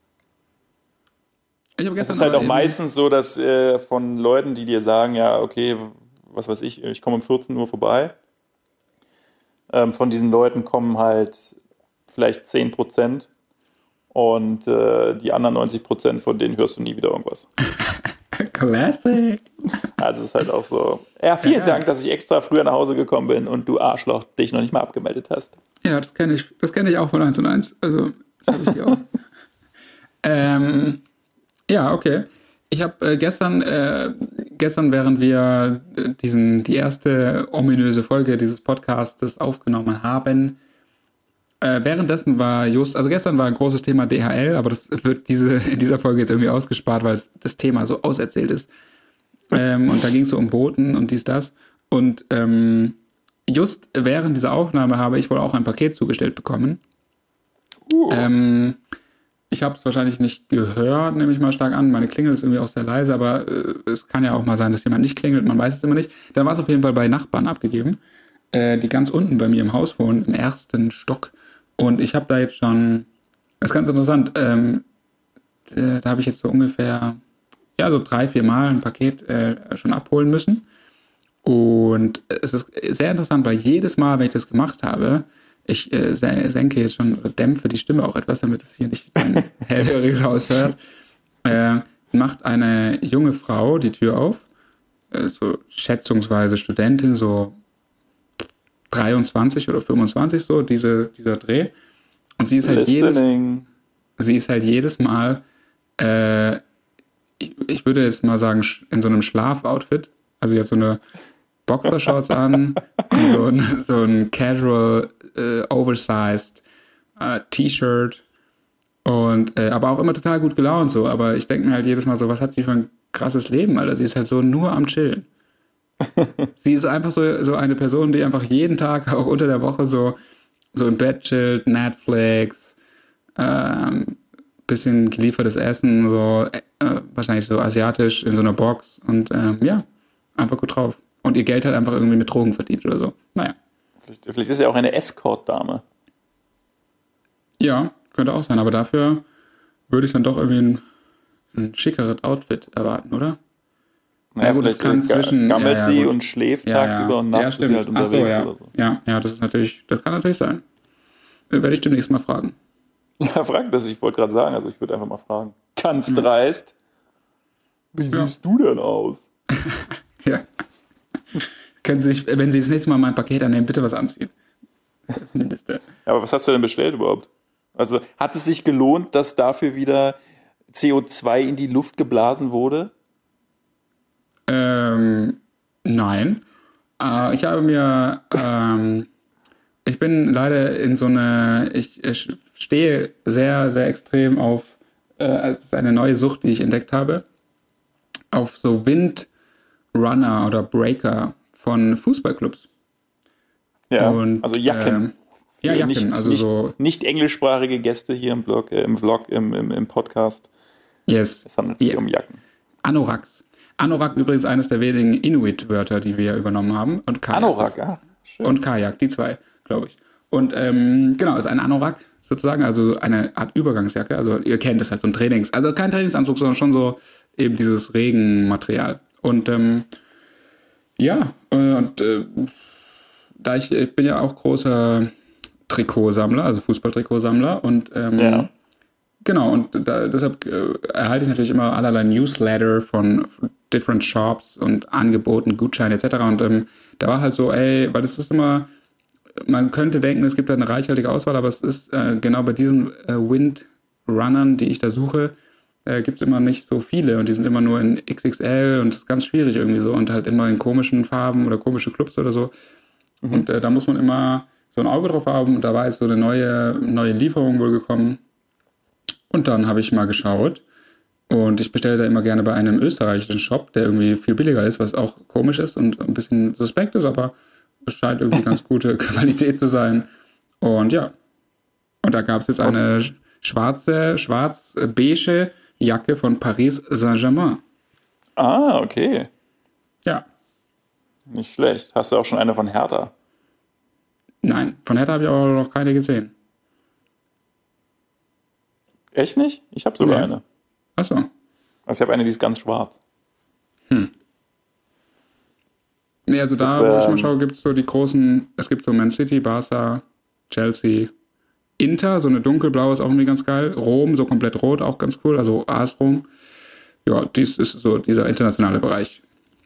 Ich habe Es gestern ist halt aber auch eben- meistens so, dass äh, von Leuten, die dir sagen, ja, okay, was weiß ich, ich komme um vierzehn Uhr vorbei. Ähm, von diesen Leuten kommen halt vielleicht zehn Prozent und äh, die anderen neunzig Prozent von denen hörst du nie wieder irgendwas. Classic. Also es ist halt auch so, ja, vielen Ja. Dank, dass ich extra früher nach Hause gekommen bin und du Arschloch dich noch nicht mal abgemeldet hast. Ja, das kenne ich. Das kenne ich auch von eins und eins. Also, das habe ich hier auch. ähm, ja, okay. Ich habe äh, gestern, äh, gestern, während wir äh, diesen, die erste ominöse Folge dieses Podcastes aufgenommen haben, äh, währenddessen war just, also gestern war ein großes Thema D H L, aber das wird diese, in dieser Folge jetzt irgendwie ausgespart, weil es, das Thema so auserzählt ist. Ähm, und da ging es so um Boten und dies, das. Und ähm, just während dieser Aufnahme habe ich wohl auch ein Paket zugestellt bekommen. Uh. Ähm, ich habe es wahrscheinlich nicht gehört, nehme ich mal stark an. Meine Klingel ist irgendwie auch sehr leise, aber äh, es kann ja auch mal sein, dass jemand nicht klingelt, man weiß es immer nicht. Dann war es auf jeden Fall bei Nachbarn abgegeben, äh, die ganz unten bei mir im Haus wohnen, im ersten Stock. Und ich habe da jetzt schon, das ist ganz interessant, ähm, äh, da habe ich jetzt so ungefähr, ja, so drei, vier Mal ein Paket äh, schon abholen müssen. Und es ist sehr interessant, weil jedes Mal, wenn ich das gemacht habe, ich äh, senke jetzt schon, oder dämpfe die Stimme auch etwas, damit es hier nicht ein hellhöriges Haus hört, äh, macht eine junge Frau die Tür auf, äh, so schätzungsweise Studentin, so dreiundzwanzig oder fünfundzwanzig, so diese, dieser Dreh. Und sie ist halt jedes, Listening. sie ist halt jedes Mal, äh, ich, ich würde jetzt mal sagen, sch- in so einem Schlafoutfit. Also sie hat so eine Boxershorts an und so ein, so ein casual, äh, oversized äh, T-Shirt. Und, äh, aber auch immer total gut gelaunt so. Aber ich denke mir halt jedes Mal so, was hat sie für ein krasses Leben, Alter? Sie ist halt so nur am Chillen. Sie ist einfach so, so eine Person, die einfach jeden Tag, auch unter der Woche, so, so im Bett chillt, Netflix, ähm, bisschen geliefertes Essen, so äh, wahrscheinlich so asiatisch in so einer Box und ähm, ja, einfach gut drauf. Und ihr Geld halt einfach irgendwie mit Drogen verdient oder so. Naja. Vielleicht, vielleicht ist sie auch eine Escort-Dame. Ja, könnte auch sein, aber dafür würde ich dann doch irgendwie ein, ein schickeres Outfit erwarten, oder? Naja, Ja gut, das kann ga- zwischen... gammelt ja, ja, sie gut. und schläft Ja, tagsüber ja. und Ja, nachts ist sie stimmt. halt Ach unterwegs so, ja. oder so. Ja, ja, das ist natürlich, das kann natürlich sein. Äh, Werde ich demnächst mal fragen. Ja, frag das, ich wollte gerade sagen, also ich würde einfach mal fragen. Ganz Ja. dreist. Wie Ja. siehst du denn aus? Ja. Können Sie sich, wenn Sie das nächste Mal mein Paket annehmen, bitte was anziehen. Das Mindeste. Ja, aber was hast du denn bestellt überhaupt? Also hat es sich gelohnt, dass dafür wieder C O zwei in die Luft geblasen wurde? Ähm, nein. Äh, ich habe mir, ähm, ich bin leider in so eine, ich, ich stehe sehr, sehr extrem auf, äh, es ist eine neue Sucht, die ich entdeckt habe, auf so Windrunner oder Breaker von Fußballclubs. Ja, Und, also Jacken. ähm, ja, Für Jacken, nicht, also nicht, so, nicht englischsprachige Gäste hier im Blog, äh, im Vlog, im, im, im Podcast. yes. Es handelt sich Ja. um Jacken. Anoraks. Anorak übrigens eines der wenigen Inuit-Wörter, die wir übernommen haben. Und Kajak. Anorak, ah, schön. Und Kajak, die zwei, glaube ich. Und ähm, genau, ist ein Anorak sozusagen, also eine Art Übergangsjacke. Also ihr kennt es halt, so ein Trainings, also kein Trainingsanzug, sondern schon so eben dieses Regenmaterial. Und ähm, ja, äh, und äh, da ich, ich bin ja auch großer Trikotsammler, also Fußballtrikotsammler und ähm, Ja. genau, und da, deshalb äh, erhalte ich natürlich immer allerlei Newsletter von different Shops und Angeboten, Gutscheine et cetera. Und ähm, da war halt so, ey, weil das ist immer, man könnte denken, es gibt da eine reichhaltige Auswahl, aber es ist äh, genau bei diesen äh, Windrunnern, die ich da suche, äh, gibt es immer nicht so viele und die sind immer nur in X X L und das ist ganz schwierig irgendwie so und halt immer in komischen Farben oder komische Clubs oder so. Mhm. Und äh, da muss man immer so ein Auge drauf haben und da war jetzt so eine neue, neue Lieferung wohl gekommen. Und dann habe ich mal geschaut und ich bestelle da immer gerne bei einem österreichischen Shop, der irgendwie viel billiger ist, was auch komisch ist und ein bisschen suspekt ist, aber es scheint irgendwie ganz gute Qualität zu sein. Und ja, und da gab es jetzt eine schwarze, schwarz-beige Jacke von Paris Saint-Germain. Ah, okay. Ja. Nicht schlecht. Hast du auch schon eine von Hertha? Nein, von Hertha habe ich aber noch keine gesehen. Echt nicht? Ich habe sogar Ja. eine. Achso. Also ich habe eine, die ist ganz schwarz. Hm. Nee, also da, wo ich mal schaue, gibt es so die großen, es gibt so Man City, Barca, Chelsea, Inter, so eine dunkelblaue ist auch irgendwie ganz geil. Rom, so komplett rot, auch ganz cool, also A S Rom. Ja, dies ist so dieser internationale Bereich.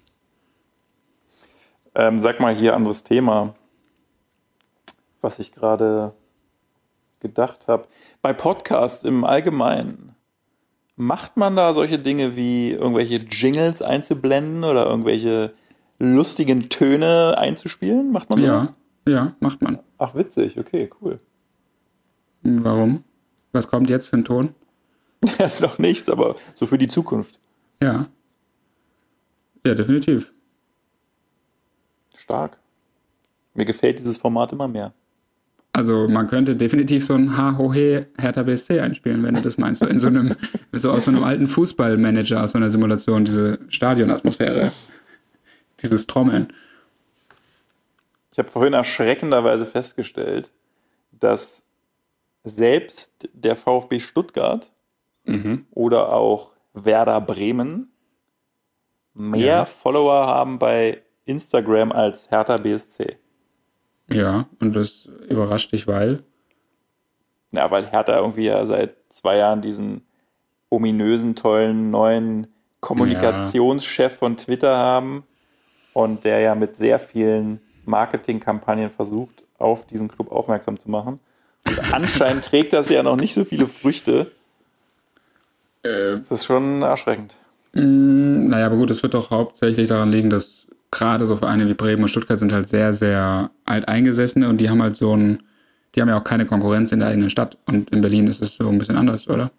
Ähm, sag mal hier anderes Thema, was ich gerade gedacht habe. Bei Podcasts im Allgemeinen, macht man da solche Dinge wie irgendwelche Jingles einzublenden oder irgendwelche lustigen Töne einzuspielen? Macht man sowas? Ja, ja, macht man. Ach, witzig, okay, cool. Warum? Was kommt jetzt für ein Ton? Ja, noch nichts, aber so für die Zukunft. Ja. Ja, definitiv. Stark. Mir gefällt dieses Format immer mehr. Also man könnte definitiv so ein Ha-Ho-He Hertha B S C einspielen, wenn du das meinst. So in so einem, so aus so einem alten Fußballmanager, aus so einer Simulation, diese Stadionatmosphäre, dieses Trommeln. Ich habe vorhin erschreckenderweise festgestellt, dass selbst der VfB Stuttgart Mhm. oder auch Werder Bremen mehr Ja. Follower haben bei Instagram als Hertha B S C. Ja, und das überrascht dich, weil? Ja, weil Hertha irgendwie ja seit zwei Jahren diesen ominösen, tollen neuen Kommunikationschef von Twitter haben und der ja mit sehr vielen Marketingkampagnen versucht, auf diesen Club aufmerksam zu machen. Und anscheinend trägt das ja noch nicht so viele Früchte. Äh, Das ist schon erschreckend. mh, naja, aber gut, es wird doch hauptsächlich daran liegen, dass gerade so Vereine wie Bremen und Stuttgart sind halt sehr, sehr alteingesessene und die haben halt so ein, die haben ja auch keine Konkurrenz in der eigenen Stadt und in Berlin ist es so ein bisschen anders, oder?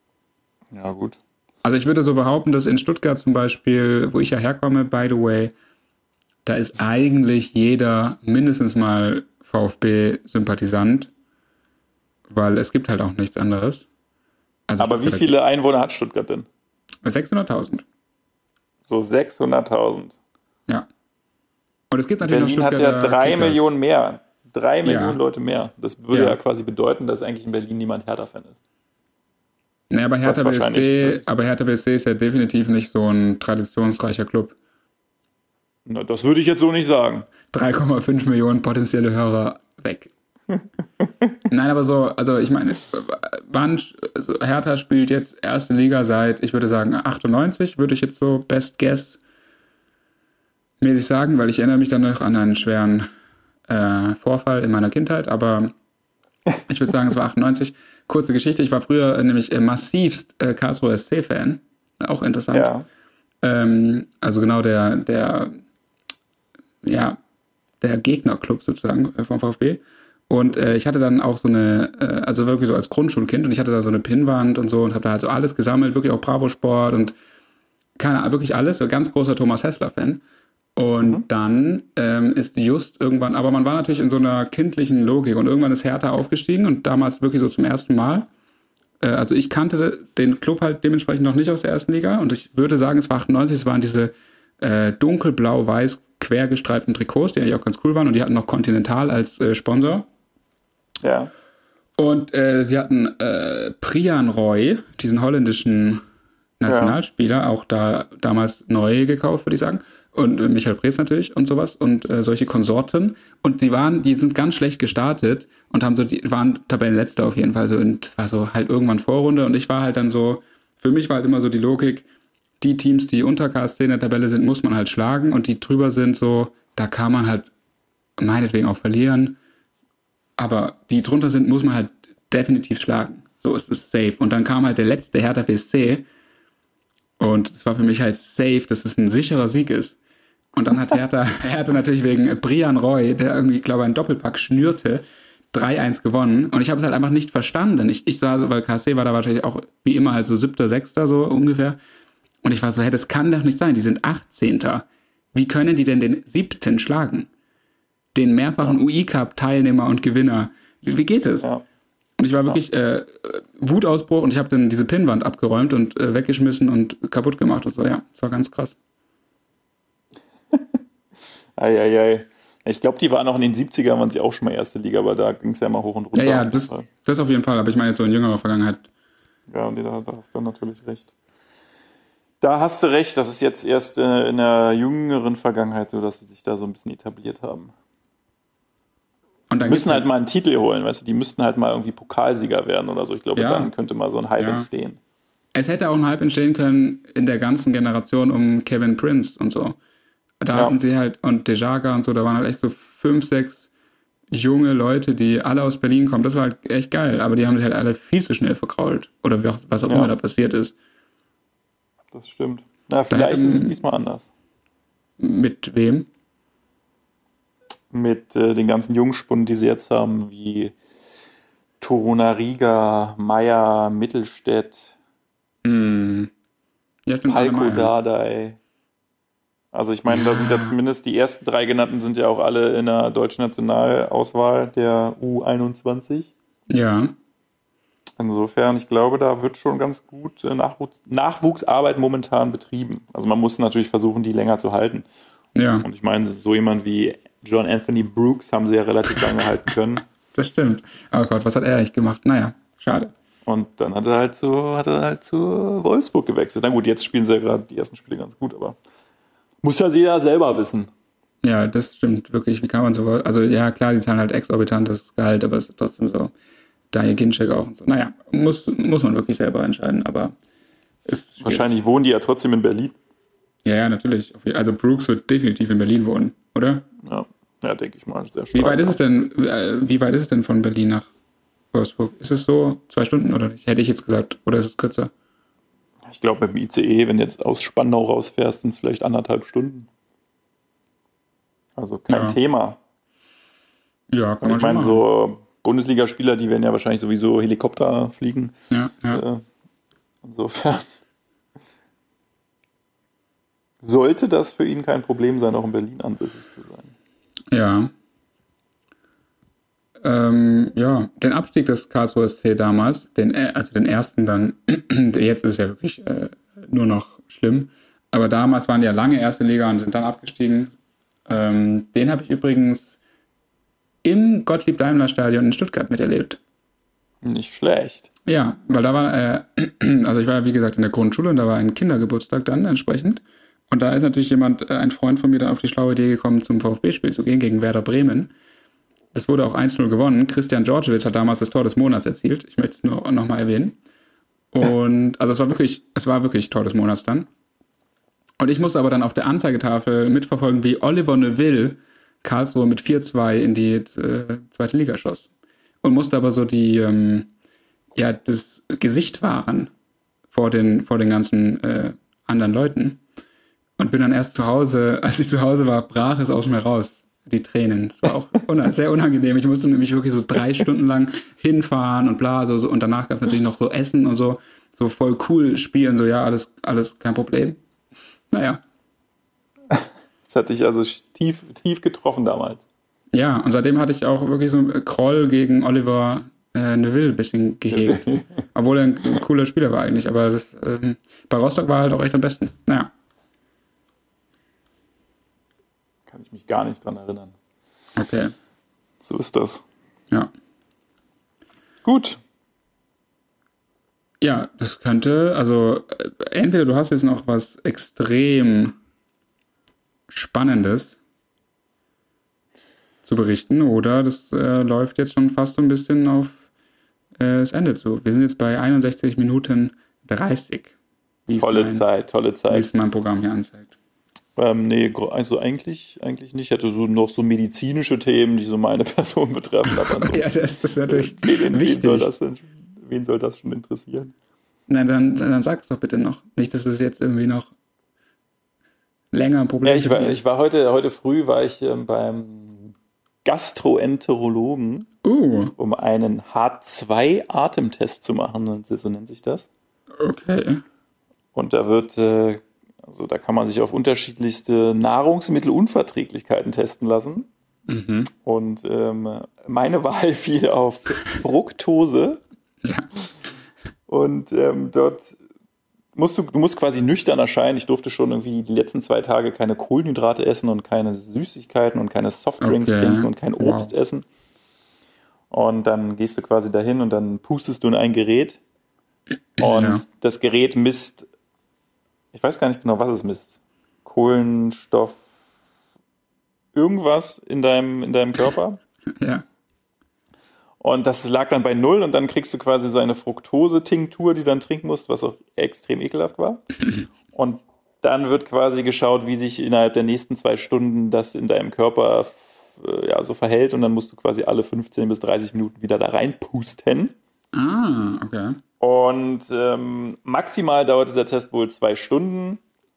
Ja, gut. Also ich würde so behaupten, dass in Stuttgart zum Beispiel, wo ich ja herkomme, by the way, da ist eigentlich jeder mindestens mal VfB-Sympathisant, weil es gibt halt auch nichts anderes. Also Aber wie viele Einwohner hat Stuttgart denn? sechshunderttausend. So sechshunderttausend. Ja. Und es gibt natürlich Berlin noch hat ja drei Kickers. Millionen mehr. Drei Ja. Millionen Leute mehr. Das würde ja. Ja. quasi bedeuten, dass eigentlich in Berlin niemand Hertha-Fan ist. Naja, aber Hertha Was B S wahrscheinlich C, möglich ist. aber Hertha B S C ist ja definitiv nicht so ein traditionsreicher Club. Na, das würde ich jetzt so nicht sagen. drei Komma fünf Millionen potenzielle Hörer weg. Nein, aber so, also ich meine, wann, also Hertha spielt jetzt erste Liga seit, ich würde sagen, achtundneunzig, würde ich jetzt so best guess mäßig sagen, weil ich erinnere mich dann noch an einen schweren äh, Vorfall in meiner Kindheit, aber ich würde sagen, es war achtundneunzig. Kurze Geschichte, ich war früher äh, nämlich äh, massivst äh, Karlsruhe S C-Fan, auch interessant. Ja. Ähm, also genau der, der, ja, der Gegnerclub sozusagen äh, vom VfB. Und äh, ich hatte dann auch so eine, äh, also wirklich so als Grundschulkind, und ich hatte da so eine Pinnwand und so und habe da halt so alles gesammelt, wirklich auch Bravo Sport und keine Ahnung, wirklich alles, so ganz großer Thomas Hessler-Fan. Und mhm. dann ähm, ist just irgendwann, aber man war natürlich in so einer kindlichen Logik und irgendwann ist Hertha aufgestiegen und damals wirklich so zum ersten Mal. Äh, also ich kannte den Club halt dementsprechend noch nicht aus der ersten Liga und ich würde sagen, es war achtundneunzig, es waren diese äh, dunkelblau-weiß quergestreiften Trikots, die eigentlich auch ganz cool waren und die hatten noch Continental als äh, Sponsor. Ja. Und äh, sie hatten äh, Priyan Roy, diesen holländischen Nationalspieler, ja. auch da damals neu gekauft, würde ich sagen. Und äh, Michael Preetz natürlich und sowas und äh, solche Konsorten. Und die waren, die sind ganz schlecht gestartet und haben so, die waren Tabellenletzter auf jeden Fall so. Und es war so halt irgendwann Vorrunde und ich war halt dann so, für mich war halt immer so die Logik, die Teams, die unter K S C in der Tabelle sind, muss man halt schlagen und die drüber sind so, da kann man halt meinetwegen auch verlieren. Aber die drunter sind, muss man halt definitiv schlagen. So ist es safe. Und dann kam halt der letzte Hertha B S C. Und es war für mich halt safe, dass es ein sicherer Sieg ist. Und dann hat Hertha, Hertha natürlich wegen Priyan Roy, der irgendwie, glaube ich, einen Doppelpack schnürte, drei eins gewonnen. Und ich habe es halt einfach nicht verstanden. Ich, ich sah so, weil K S C war da wahrscheinlich auch wie immer halt so siebter, sechster so ungefähr. Und ich war so, hey, das kann doch nicht sein. Die sind achtzehnter. Wie können die denn den siebten schlagen? Den mehrfachen U I-Cup-Teilnehmer und Gewinner. Wie, wie geht es? Ja. Und ich war wirklich äh, Wutausbruch und ich habe dann diese Pinnwand abgeräumt und äh, weggeschmissen und kaputt gemacht und so. Ja, das war ganz krass. Eieiei. Ich glaube, die waren auch in den siebzigern, waren sie auch schon mal erste Liga, aber da ging es ja immer hoch und runter. Ja, ja, das, das auf jeden Fall. Aber ich meine jetzt so in jüngerer Vergangenheit. Ja, und da, da hast du natürlich recht. Da hast du recht, das ist jetzt erst äh, in der jüngeren Vergangenheit so, dass sie sich da so ein bisschen etabliert haben. Und dann die müssen halt mal einen Titel holen, weißt du, die müssten halt mal irgendwie Pokalsieger werden oder so. Ich glaube, Ja. dann könnte mal so ein Hype Ja. entstehen. Es hätte auch ein Hype entstehen können in der ganzen Generation um Kevin Prince und so. Da Ja. hatten sie halt, und Dejaga und so, da waren halt echt so fünf, sechs junge Leute, die alle aus Berlin kommen. Das war halt echt geil, aber die haben sich halt alle viel zu schnell verkrault. Oder wie auch, was auch Ja. immer da passiert ist. Das stimmt. Na, vielleicht hätte- ist es diesmal anders. Mit wem? Mit äh, den ganzen Jungspunden, die sie jetzt haben, wie Torunariga, Meier, Mittelstädt, Hm. Ja, stimmt. alle Palko mal, ja. Dardai. Also ich meine, da sind ja Ja. zumindest die ersten drei genannten sind ja auch alle in der deutschen Nationalauswahl der U einundzwanzig. Ja. Insofern, ich glaube, da wird schon ganz gut äh, Nachwuchs Nachwuchsarbeit momentan betrieben. Also man muss natürlich versuchen, die länger zu halten. Ja, Und ich meine, so jemand wie John Anthony Brooks haben sie ja relativ lange halten können. das stimmt. Oh Gott, was hat er eigentlich gemacht? Naja, schade. Und dann hat er halt zu, hat er halt zu Wolfsburg gewechselt. Na gut, jetzt spielen sie ja gerade die ersten Spiele ganz gut, aber muss ja jeder selber wissen. Ja, das stimmt wirklich. Wie kann man so... Also ja, klar, die zahlen halt exorbitantes Gehalt, aber es ist trotzdem so... Daniel Ginczek auch und so. Naja, muss, muss man wirklich selber entscheiden, aber ist schwierig. Wahrscheinlich wohnen die ja trotzdem in Berlin. Ja, ja, natürlich. Also Brooks wird definitiv in Berlin wohnen, oder? Ja, ja, denke ich mal. Sehr Wie stark. weit ist es denn, äh, wie weit ist es denn von Berlin nach Wolfsburg? Ist es so zwei Stunden oder nicht? Hätte ich jetzt gesagt. Oder ist es kürzer? Ich glaube, mit dem I C E, wenn du jetzt aus Spandau rausfährst, sind es vielleicht anderthalb Stunden. Also kein Ja. Thema. Ja, kann Und man ich schon meine, machen. so Bundesligaspieler, die werden ja wahrscheinlich sowieso Helikopter fliegen. Ja, ja. Äh, insofern. sollte das für ihn kein Problem sein, auch in Berlin ansässig zu sein. Ja. Ähm, ja, den Abstieg des Karlsruher S C damals, den, also den ersten dann, jetzt ist es ja wirklich äh, nur noch schlimm, aber damals waren die ja lange erste Liga und sind dann abgestiegen. Ähm, den habe ich übrigens im Gottlieb-Daimler-Stadion in Stuttgart miterlebt. Nicht schlecht. Ja, weil da war, äh, also ich war ja wie gesagt in der Grundschule und da war ein Kindergeburtstag dann entsprechend. Und da ist natürlich jemand, äh, ein Freund von mir, dann auf die schlaue Idee gekommen, zum VfB-Spiel zu gehen gegen Werder Bremen. Das wurde auch eins null gewonnen. Christian Djordjevic hat damals das Tor des Monats erzielt. Ich möchte es nur noch mal erwähnen. Und also es war wirklich, es war wirklich Tor des Monats dann. Und ich musste aber dann auf der Anzeigetafel mitverfolgen, wie Oliver Neuville Karlsruhe mit vier zwei in die äh, zweite Liga schoss. Und musste aber so die, ähm, ja, das Gesicht wahren vor den, vor den ganzen äh, anderen Leuten. Und bin dann erst zu Hause, als ich zu Hause war, brach es aus mir raus. Die Tränen. Das war auch un- sehr unangenehm. Ich musste nämlich wirklich so drei Stunden lang hinfahren und bla, so, so. Und danach gab es natürlich noch so Essen und so. So voll cool spielen, so, ja, alles, alles kein Problem. Naja. Das hat dich also tief, tief getroffen damals. Ja, und seitdem hatte ich auch wirklich so einen Groll gegen Oliver äh, Neuville ein bisschen gehegt. Obwohl er ein, ein cooler Spieler war eigentlich. Aber das, ähm, bei Rostock war er halt auch echt am besten. Naja. Kann ich mich gar nicht dran erinnern. Okay. So ist das. Ja. Gut. Ja, das könnte, also äh, entweder du hast jetzt noch was extrem Spannendes zu berichten oder das äh, läuft jetzt schon fast so ein bisschen auf äh, das Ende zu. Wir sind jetzt bei einundsechzig Minuten dreißig. Tolle mein, Zeit, tolle Wie Zeit. es mein Programm hier anzeigt. Ähm, nee, also eigentlich, eigentlich nicht. Ich hatte so noch so medizinische Themen, die so meine Person betreffen. Aber so, Ja, das ist natürlich wen, wichtig. Wen soll, das denn, wen soll das schon interessieren? Nein, dann, dann sag es doch bitte noch. Nicht, dass es jetzt irgendwie noch länger ein Problem Ja, ich war, ist. ich war heute, heute früh war ich ähm, beim Gastroenterologen, Uh, um einen H zwei Atemtest zu machen, so nennt sich das. okay. Und da wird, äh, also da kann man sich auf unterschiedlichste Nahrungsmittelunverträglichkeiten testen lassen. Mhm. Und ähm, meine Wahl fiel auf Fructose. Ja. Und ähm, dort musst du, du musst quasi nüchtern erscheinen. Ich durfte schon irgendwie die letzten zwei Tage keine Kohlenhydrate essen und keine Süßigkeiten und keine Softdrinks Okay. trinken und kein Obst Wow. essen. Und dann gehst du quasi dahin und dann pustest du in ein Gerät. Und Ja. das Gerät misst, ich weiß gar nicht genau, was es misst. Kohlenstoff, irgendwas in deinem, in deinem Körper. Ja. Und das lag dann bei null und dann kriegst du quasi so eine Fructose-Tinktur, die du dann trinken musst, was auch extrem ekelhaft war. Und dann wird quasi geschaut, wie sich innerhalb der nächsten zwei Stunden das in deinem Körper äh, ja, so verhält. Und dann musst du quasi alle fünfzehn bis dreißig Minuten wieder da reinpusten. Ah, okay. Und ähm, maximal dauert dieser Test wohl zwei Stunden.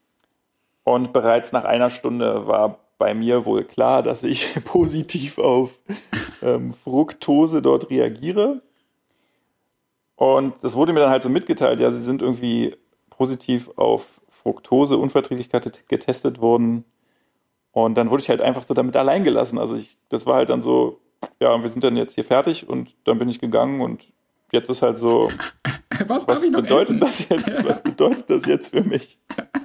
Und bereits nach einer Stunde war bei mir wohl klar, dass ich positiv auf ähm, Fructose dort reagiere. Und das wurde mir dann halt so mitgeteilt, ja, sie sind irgendwie positiv auf Fructose-Unverträglichkeit getestet worden. Und dann wurde ich halt einfach so damit allein gelassen. Also ich, das war halt dann so, ja, wir sind dann jetzt hier fertig und dann bin ich gegangen und jetzt ist halt so, Was, was darf ich noch bedeutet essen? das jetzt? Was bedeutet das jetzt für mich?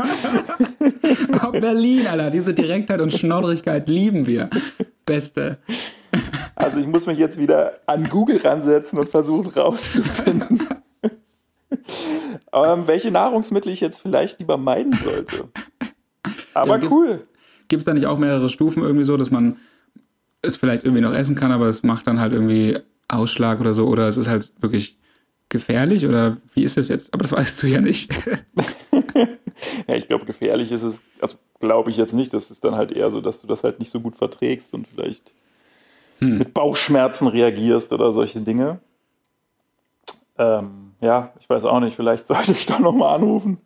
Oh, Berlin, Alter, diese Direktheit und Schnoddrigkeit lieben wir. Beste. Also ich muss mich jetzt wieder an Google ransetzen und versuchen rauszufinden, ähm, welche Nahrungsmittel ich jetzt vielleicht lieber meiden sollte. Aber Ja, gibt's- cool. Gibt es da nicht auch mehrere Stufen irgendwie so, dass man es vielleicht irgendwie noch essen kann, aber es macht dann halt irgendwie Ausschlag oder so, oder es ist halt wirklich gefährlich, oder wie ist das jetzt? Aber das weißt du ja nicht. Ja, ich glaube, gefährlich ist es, also glaube ich jetzt nicht. Das ist dann halt eher so, dass du das halt nicht so gut verträgst und vielleicht Hm. mit Bauchschmerzen reagierst oder solche Dinge. Ähm, ja, ich weiß auch nicht, vielleicht sollte ich da nochmal anrufen.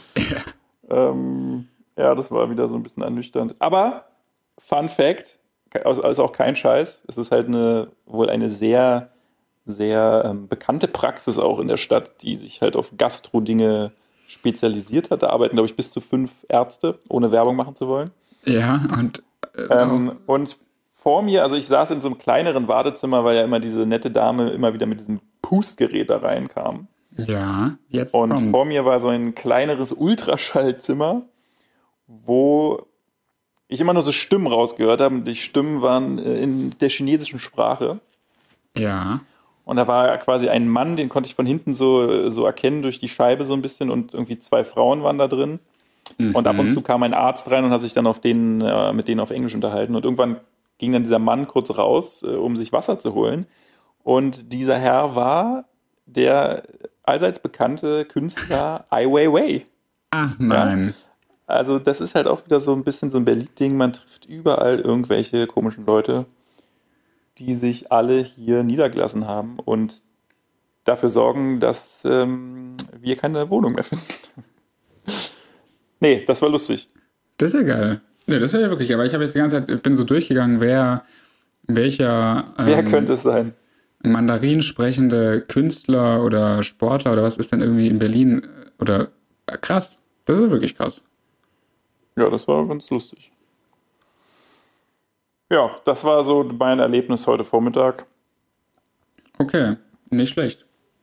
ähm, ja, das war wieder so ein bisschen ernüchternd. Aber, Fun Fact, also ist auch kein Scheiß, es ist halt eine, wohl eine sehr, sehr ähm, bekannte Praxis auch in der Stadt, die sich halt auf Gastro-Dinge spezialisiert hat. Da arbeiten, glaube ich, bis zu fünf Ärzte, ohne Werbung machen zu wollen. Ja, und... Äh, ähm, und vor mir, also ich saß in so einem kleineren Wartezimmer, weil ja immer diese nette Dame immer wieder mit diesem Pustgerät da reinkam. Ja, jetzt Und kommt's. vor mir war so ein kleineres Ultraschallzimmer, wo ich immer nur so Stimmen rausgehört habe. Und die Stimmen waren in der chinesischen Sprache. Ja. Und da war quasi ein Mann, den konnte ich von hinten so, so erkennen durch die Scheibe so ein bisschen. Und irgendwie zwei Frauen waren da drin. Mhm. Und ab und zu kam ein Arzt rein und hat sich dann auf denen, äh, mit denen auf Englisch unterhalten. Und irgendwann ging dann dieser Mann kurz raus, äh, um sich Wasser zu holen. Und dieser Herr war der allseits bekannte Künstler Ai Weiwei. Ach nein. Ja? Also das ist halt auch wieder so ein bisschen so ein Berlin-Ding. Man trifft überall irgendwelche komischen Leute, die sich alle hier niedergelassen haben und dafür sorgen, dass ähm, wir keine Wohnung mehr finden. Nee, das war lustig. Das ist ja geil. Nee, das war ja wirklich, aber ich habe jetzt die ganze Zeit, ich bin so durchgegangen, wer, welcher ähm, Wer könnte es sein? Mandarin sprechende Künstler oder Sportler oder was ist denn irgendwie in Berlin oder äh, krass. Das ist wirklich krass. Ja, das war ganz lustig. Ja, das war so mein Erlebnis heute Vormittag. Okay, nicht schlecht.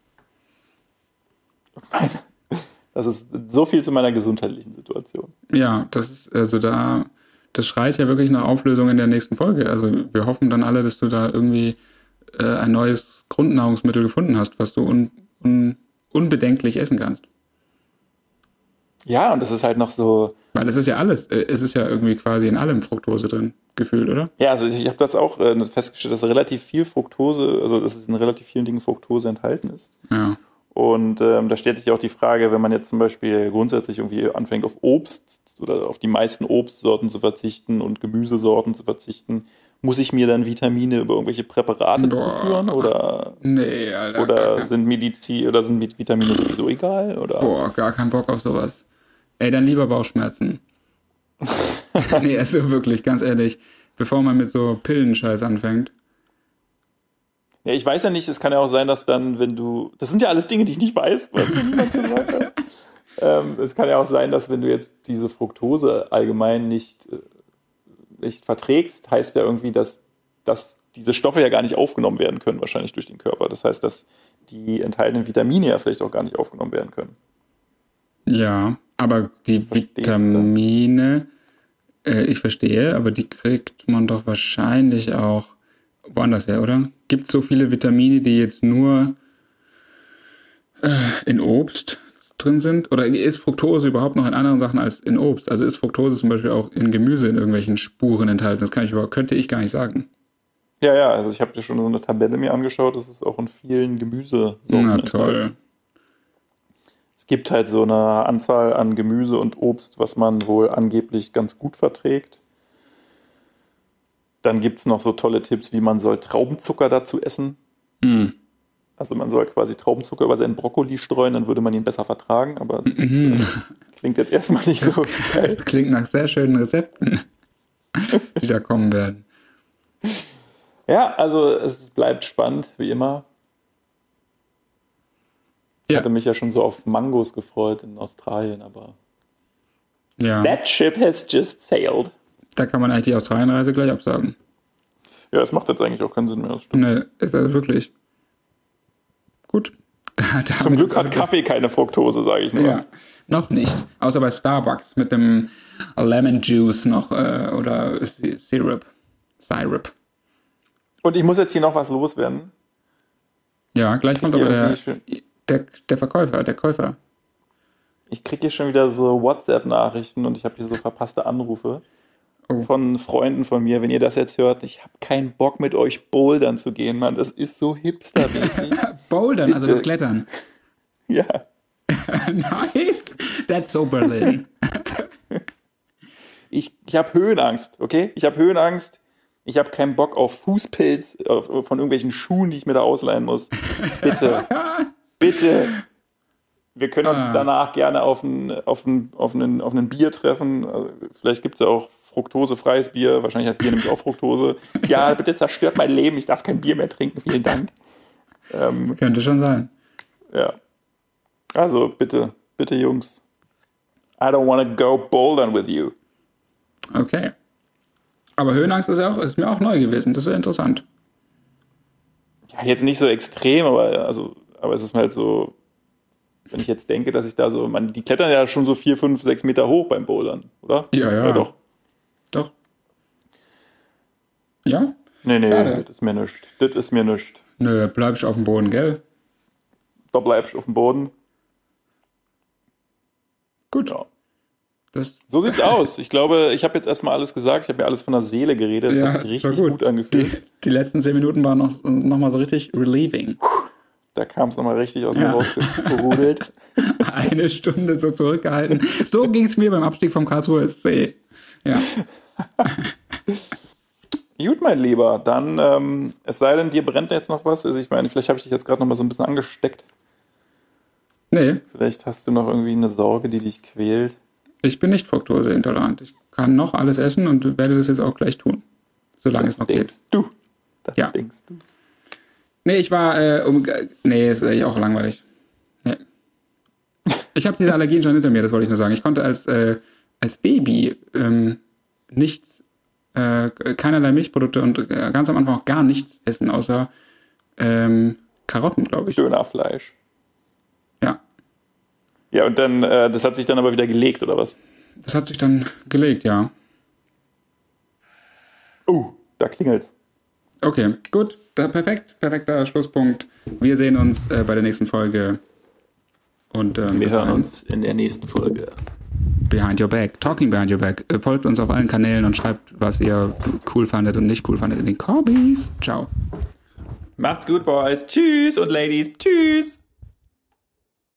Das ist so viel zu meiner gesundheitlichen Situation. Ja, das ist, also da, das schreit ja wirklich nach Auflösung in der nächsten Folge. Also wir hoffen dann alle, dass du da irgendwie äh, ein neues Grundnahrungsmittel gefunden hast, was du un, un, unbedenklich essen kannst. Ja, und das ist halt noch so... Weil das ist ja alles, äh, es ist ja irgendwie quasi in allem Fructose drin, gefühlt, oder? Ja, also ich, ich habe das auch äh, festgestellt, dass relativ viel Fructose, also dass es in relativ vielen Dingen Fructose enthalten ist. Ja. Und ähm, da stellt sich auch die Frage, wenn man jetzt zum Beispiel grundsätzlich irgendwie anfängt auf Obst oder auf die meisten Obstsorten zu verzichten und Gemüsesorten zu verzichten, muss ich mir dann Vitamine über irgendwelche Präparate Boah. zuführen oder, Nee, Alter. oder sind Medizin oder sind Vitamine sowieso egal? Oder? Boah, gar keinen Bock auf sowas. Ey, dann lieber Bauchschmerzen. Nee, also wirklich, ganz ehrlich, bevor man mit so Pillenscheiß anfängt. Ja, ich weiß ja nicht, es kann ja auch sein, dass dann, wenn du, das sind ja alles Dinge, die ich nicht weiß, was mir niemand gesagt hat. Ähm, es kann ja auch sein, dass wenn du jetzt diese Fructose allgemein nicht, äh, nicht verträgst, heißt ja irgendwie, dass, dass diese Stoffe ja gar nicht aufgenommen werden können, wahrscheinlich durch den Körper. Das heißt, dass die enthaltenen Vitamine ja vielleicht auch gar nicht aufgenommen werden können. Ja, aber die Verstehst Vitamine, äh, ich verstehe, aber die kriegt man doch wahrscheinlich auch woanders her, oder? Gibt es so viele Vitamine, die jetzt nur äh, in Obst drin sind? Oder ist Fructose überhaupt noch in anderen Sachen als in Obst? Also ist Fructose zum Beispiel auch in Gemüse in irgendwelchen Spuren enthalten? Das kann ich überhaupt, könnte ich gar nicht sagen. Ja, ja, also ich habe dir schon so eine Tabelle mir angeschaut, das ist auch in vielen Gemüsesorten. Na toll. Enthalten. Es gibt halt so eine Anzahl an Gemüse und Obst, was man wohl angeblich ganz gut verträgt. Dann gibt es noch so tolle Tipps, wie man soll Traubenzucker dazu essen. Mm. Also man soll quasi Traubenzucker über seinen Brokkoli streuen, dann würde man ihn besser vertragen. Aber das Mhm. äh, klingt jetzt erstmal nicht so geil. Das klingt nach sehr schönen Rezepten, die da kommen werden. Ja, also es bleibt spannend, wie immer. Ich Ja. hatte mich ja schon so auf Mangos gefreut in Australien, aber Ja, that ship has just sailed. da kann man eigentlich die Australienreise gleich absagen. Ja, das macht jetzt eigentlich auch keinen Sinn mehr. Das stimmt. Ne, ist also wirklich. Gut. Zum Glück hat Kaffee keine Fructose, sage ich nur. Ja, noch nicht. Außer bei Starbucks mit dem Lemon Juice noch äh, oder Syrup. Syrup. Und ich muss jetzt hier noch was loswerden. Ja, gleich kommt Ja, aber der, wie schön. der, der Verkäufer, der Käufer. Ich kriege hier schon wieder so WhatsApp-Nachrichten und ich habe hier so verpasste Anrufe Oh. von Freunden von mir. Wenn ihr das jetzt hört, ich habe keinen Bock mit euch bouldern zu gehen, Mann. Das ist so hipstermäßig. Bouldern, also das Bitte. Klettern. Ja. Nice. That's so Berlin. Ich, ich habe Höhenangst, okay? Ich habe Höhenangst. Ich habe keinen Bock auf Fußpilz auf, von irgendwelchen Schuhen, die ich mir da ausleihen muss. Bitte. Bitte. Wir können uns Ah. danach gerne auf ein, auf ein, auf einen, auf ein Bier treffen. Also vielleicht gibt es ja auch fruktosefreies Bier. Wahrscheinlich hat Bier nämlich auch Fructose. Ja, bitte zerstört mein Leben. Ich darf kein Bier mehr trinken. Vielen Dank. Ähm, Könnte schon sein. ja. Also bitte, bitte Jungs. I don't wanna go bouldern with you. Okay. Aber Höhenangst ist, ja auch, ist mir auch neu gewesen. Das ist ja interessant. Ja, jetzt nicht so extrem, aber, also, aber es ist halt so, wenn ich jetzt denke, dass ich da so, man, die klettern ja schon so vier, fünf, sechs Meter hoch beim Bouldern, oder? Ja, ja. Ja, doch. Doch. Ja? Nee, nee, Schade. das ist mir nichts. Das ist mir nichts. Nö, bleibst auf dem Boden, gell? Da bleibst du auf dem Boden. Gut. Ja. Das, So sieht's aus. Ich glaube, ich habe jetzt erstmal alles gesagt. Ich habe mir alles von der Seele geredet. Das ja, hat sich war richtig gut, angefühlt. Die, die letzten zehn Minuten waren noch, noch mal so richtig relieving. Da kam es nochmal richtig aus mir Ja. rausgerudelt. Eine Stunde so zurückgehalten. So ging es mir beim Abstieg vom Karlsruher S C. Ja. Gut, mein Lieber. Dann, ähm, es sei denn, dir brennt jetzt noch was. Also ich meine, vielleicht habe ich dich jetzt gerade noch mal so ein bisschen angesteckt. Nee, Vielleicht hast du noch irgendwie eine Sorge, die dich quält. ich bin nicht fruktoseintolerant. Ich kann noch alles essen und werde das jetzt auch gleich tun. Solange es noch denkst geht. du. Das Ja. denkst du. Nee, ich war, äh, um, nee, ist eigentlich auch langweilig. Nee. Ich habe diese Allergien schon hinter mir, das wollte ich nur sagen. Ich konnte als, äh, als Baby ähm, nichts, äh, keinerlei Milchprodukte und äh, ganz am Anfang auch gar nichts essen, außer ähm, Karotten, glaube ich. Dönerfleisch. Ja, Ja, und dann, äh, das hat sich dann aber wieder gelegt, oder was? das hat sich dann gelegt, ja. Uh, da klingelt's. Okay, gut, da, perfekt, perfekter Schlusspunkt. Wir sehen uns äh, bei der nächsten Folge. Und ähm, Wir bis hören dahin. uns in der nächsten Folge. Behind Your Back, Talking Behind Your Back. Äh, Folgt uns auf allen Kanälen und schreibt, was ihr cool fandet und nicht cool fandet in den Comments. Ciao. Macht's gut, Boys. Tschüss und Ladies. Tschüss.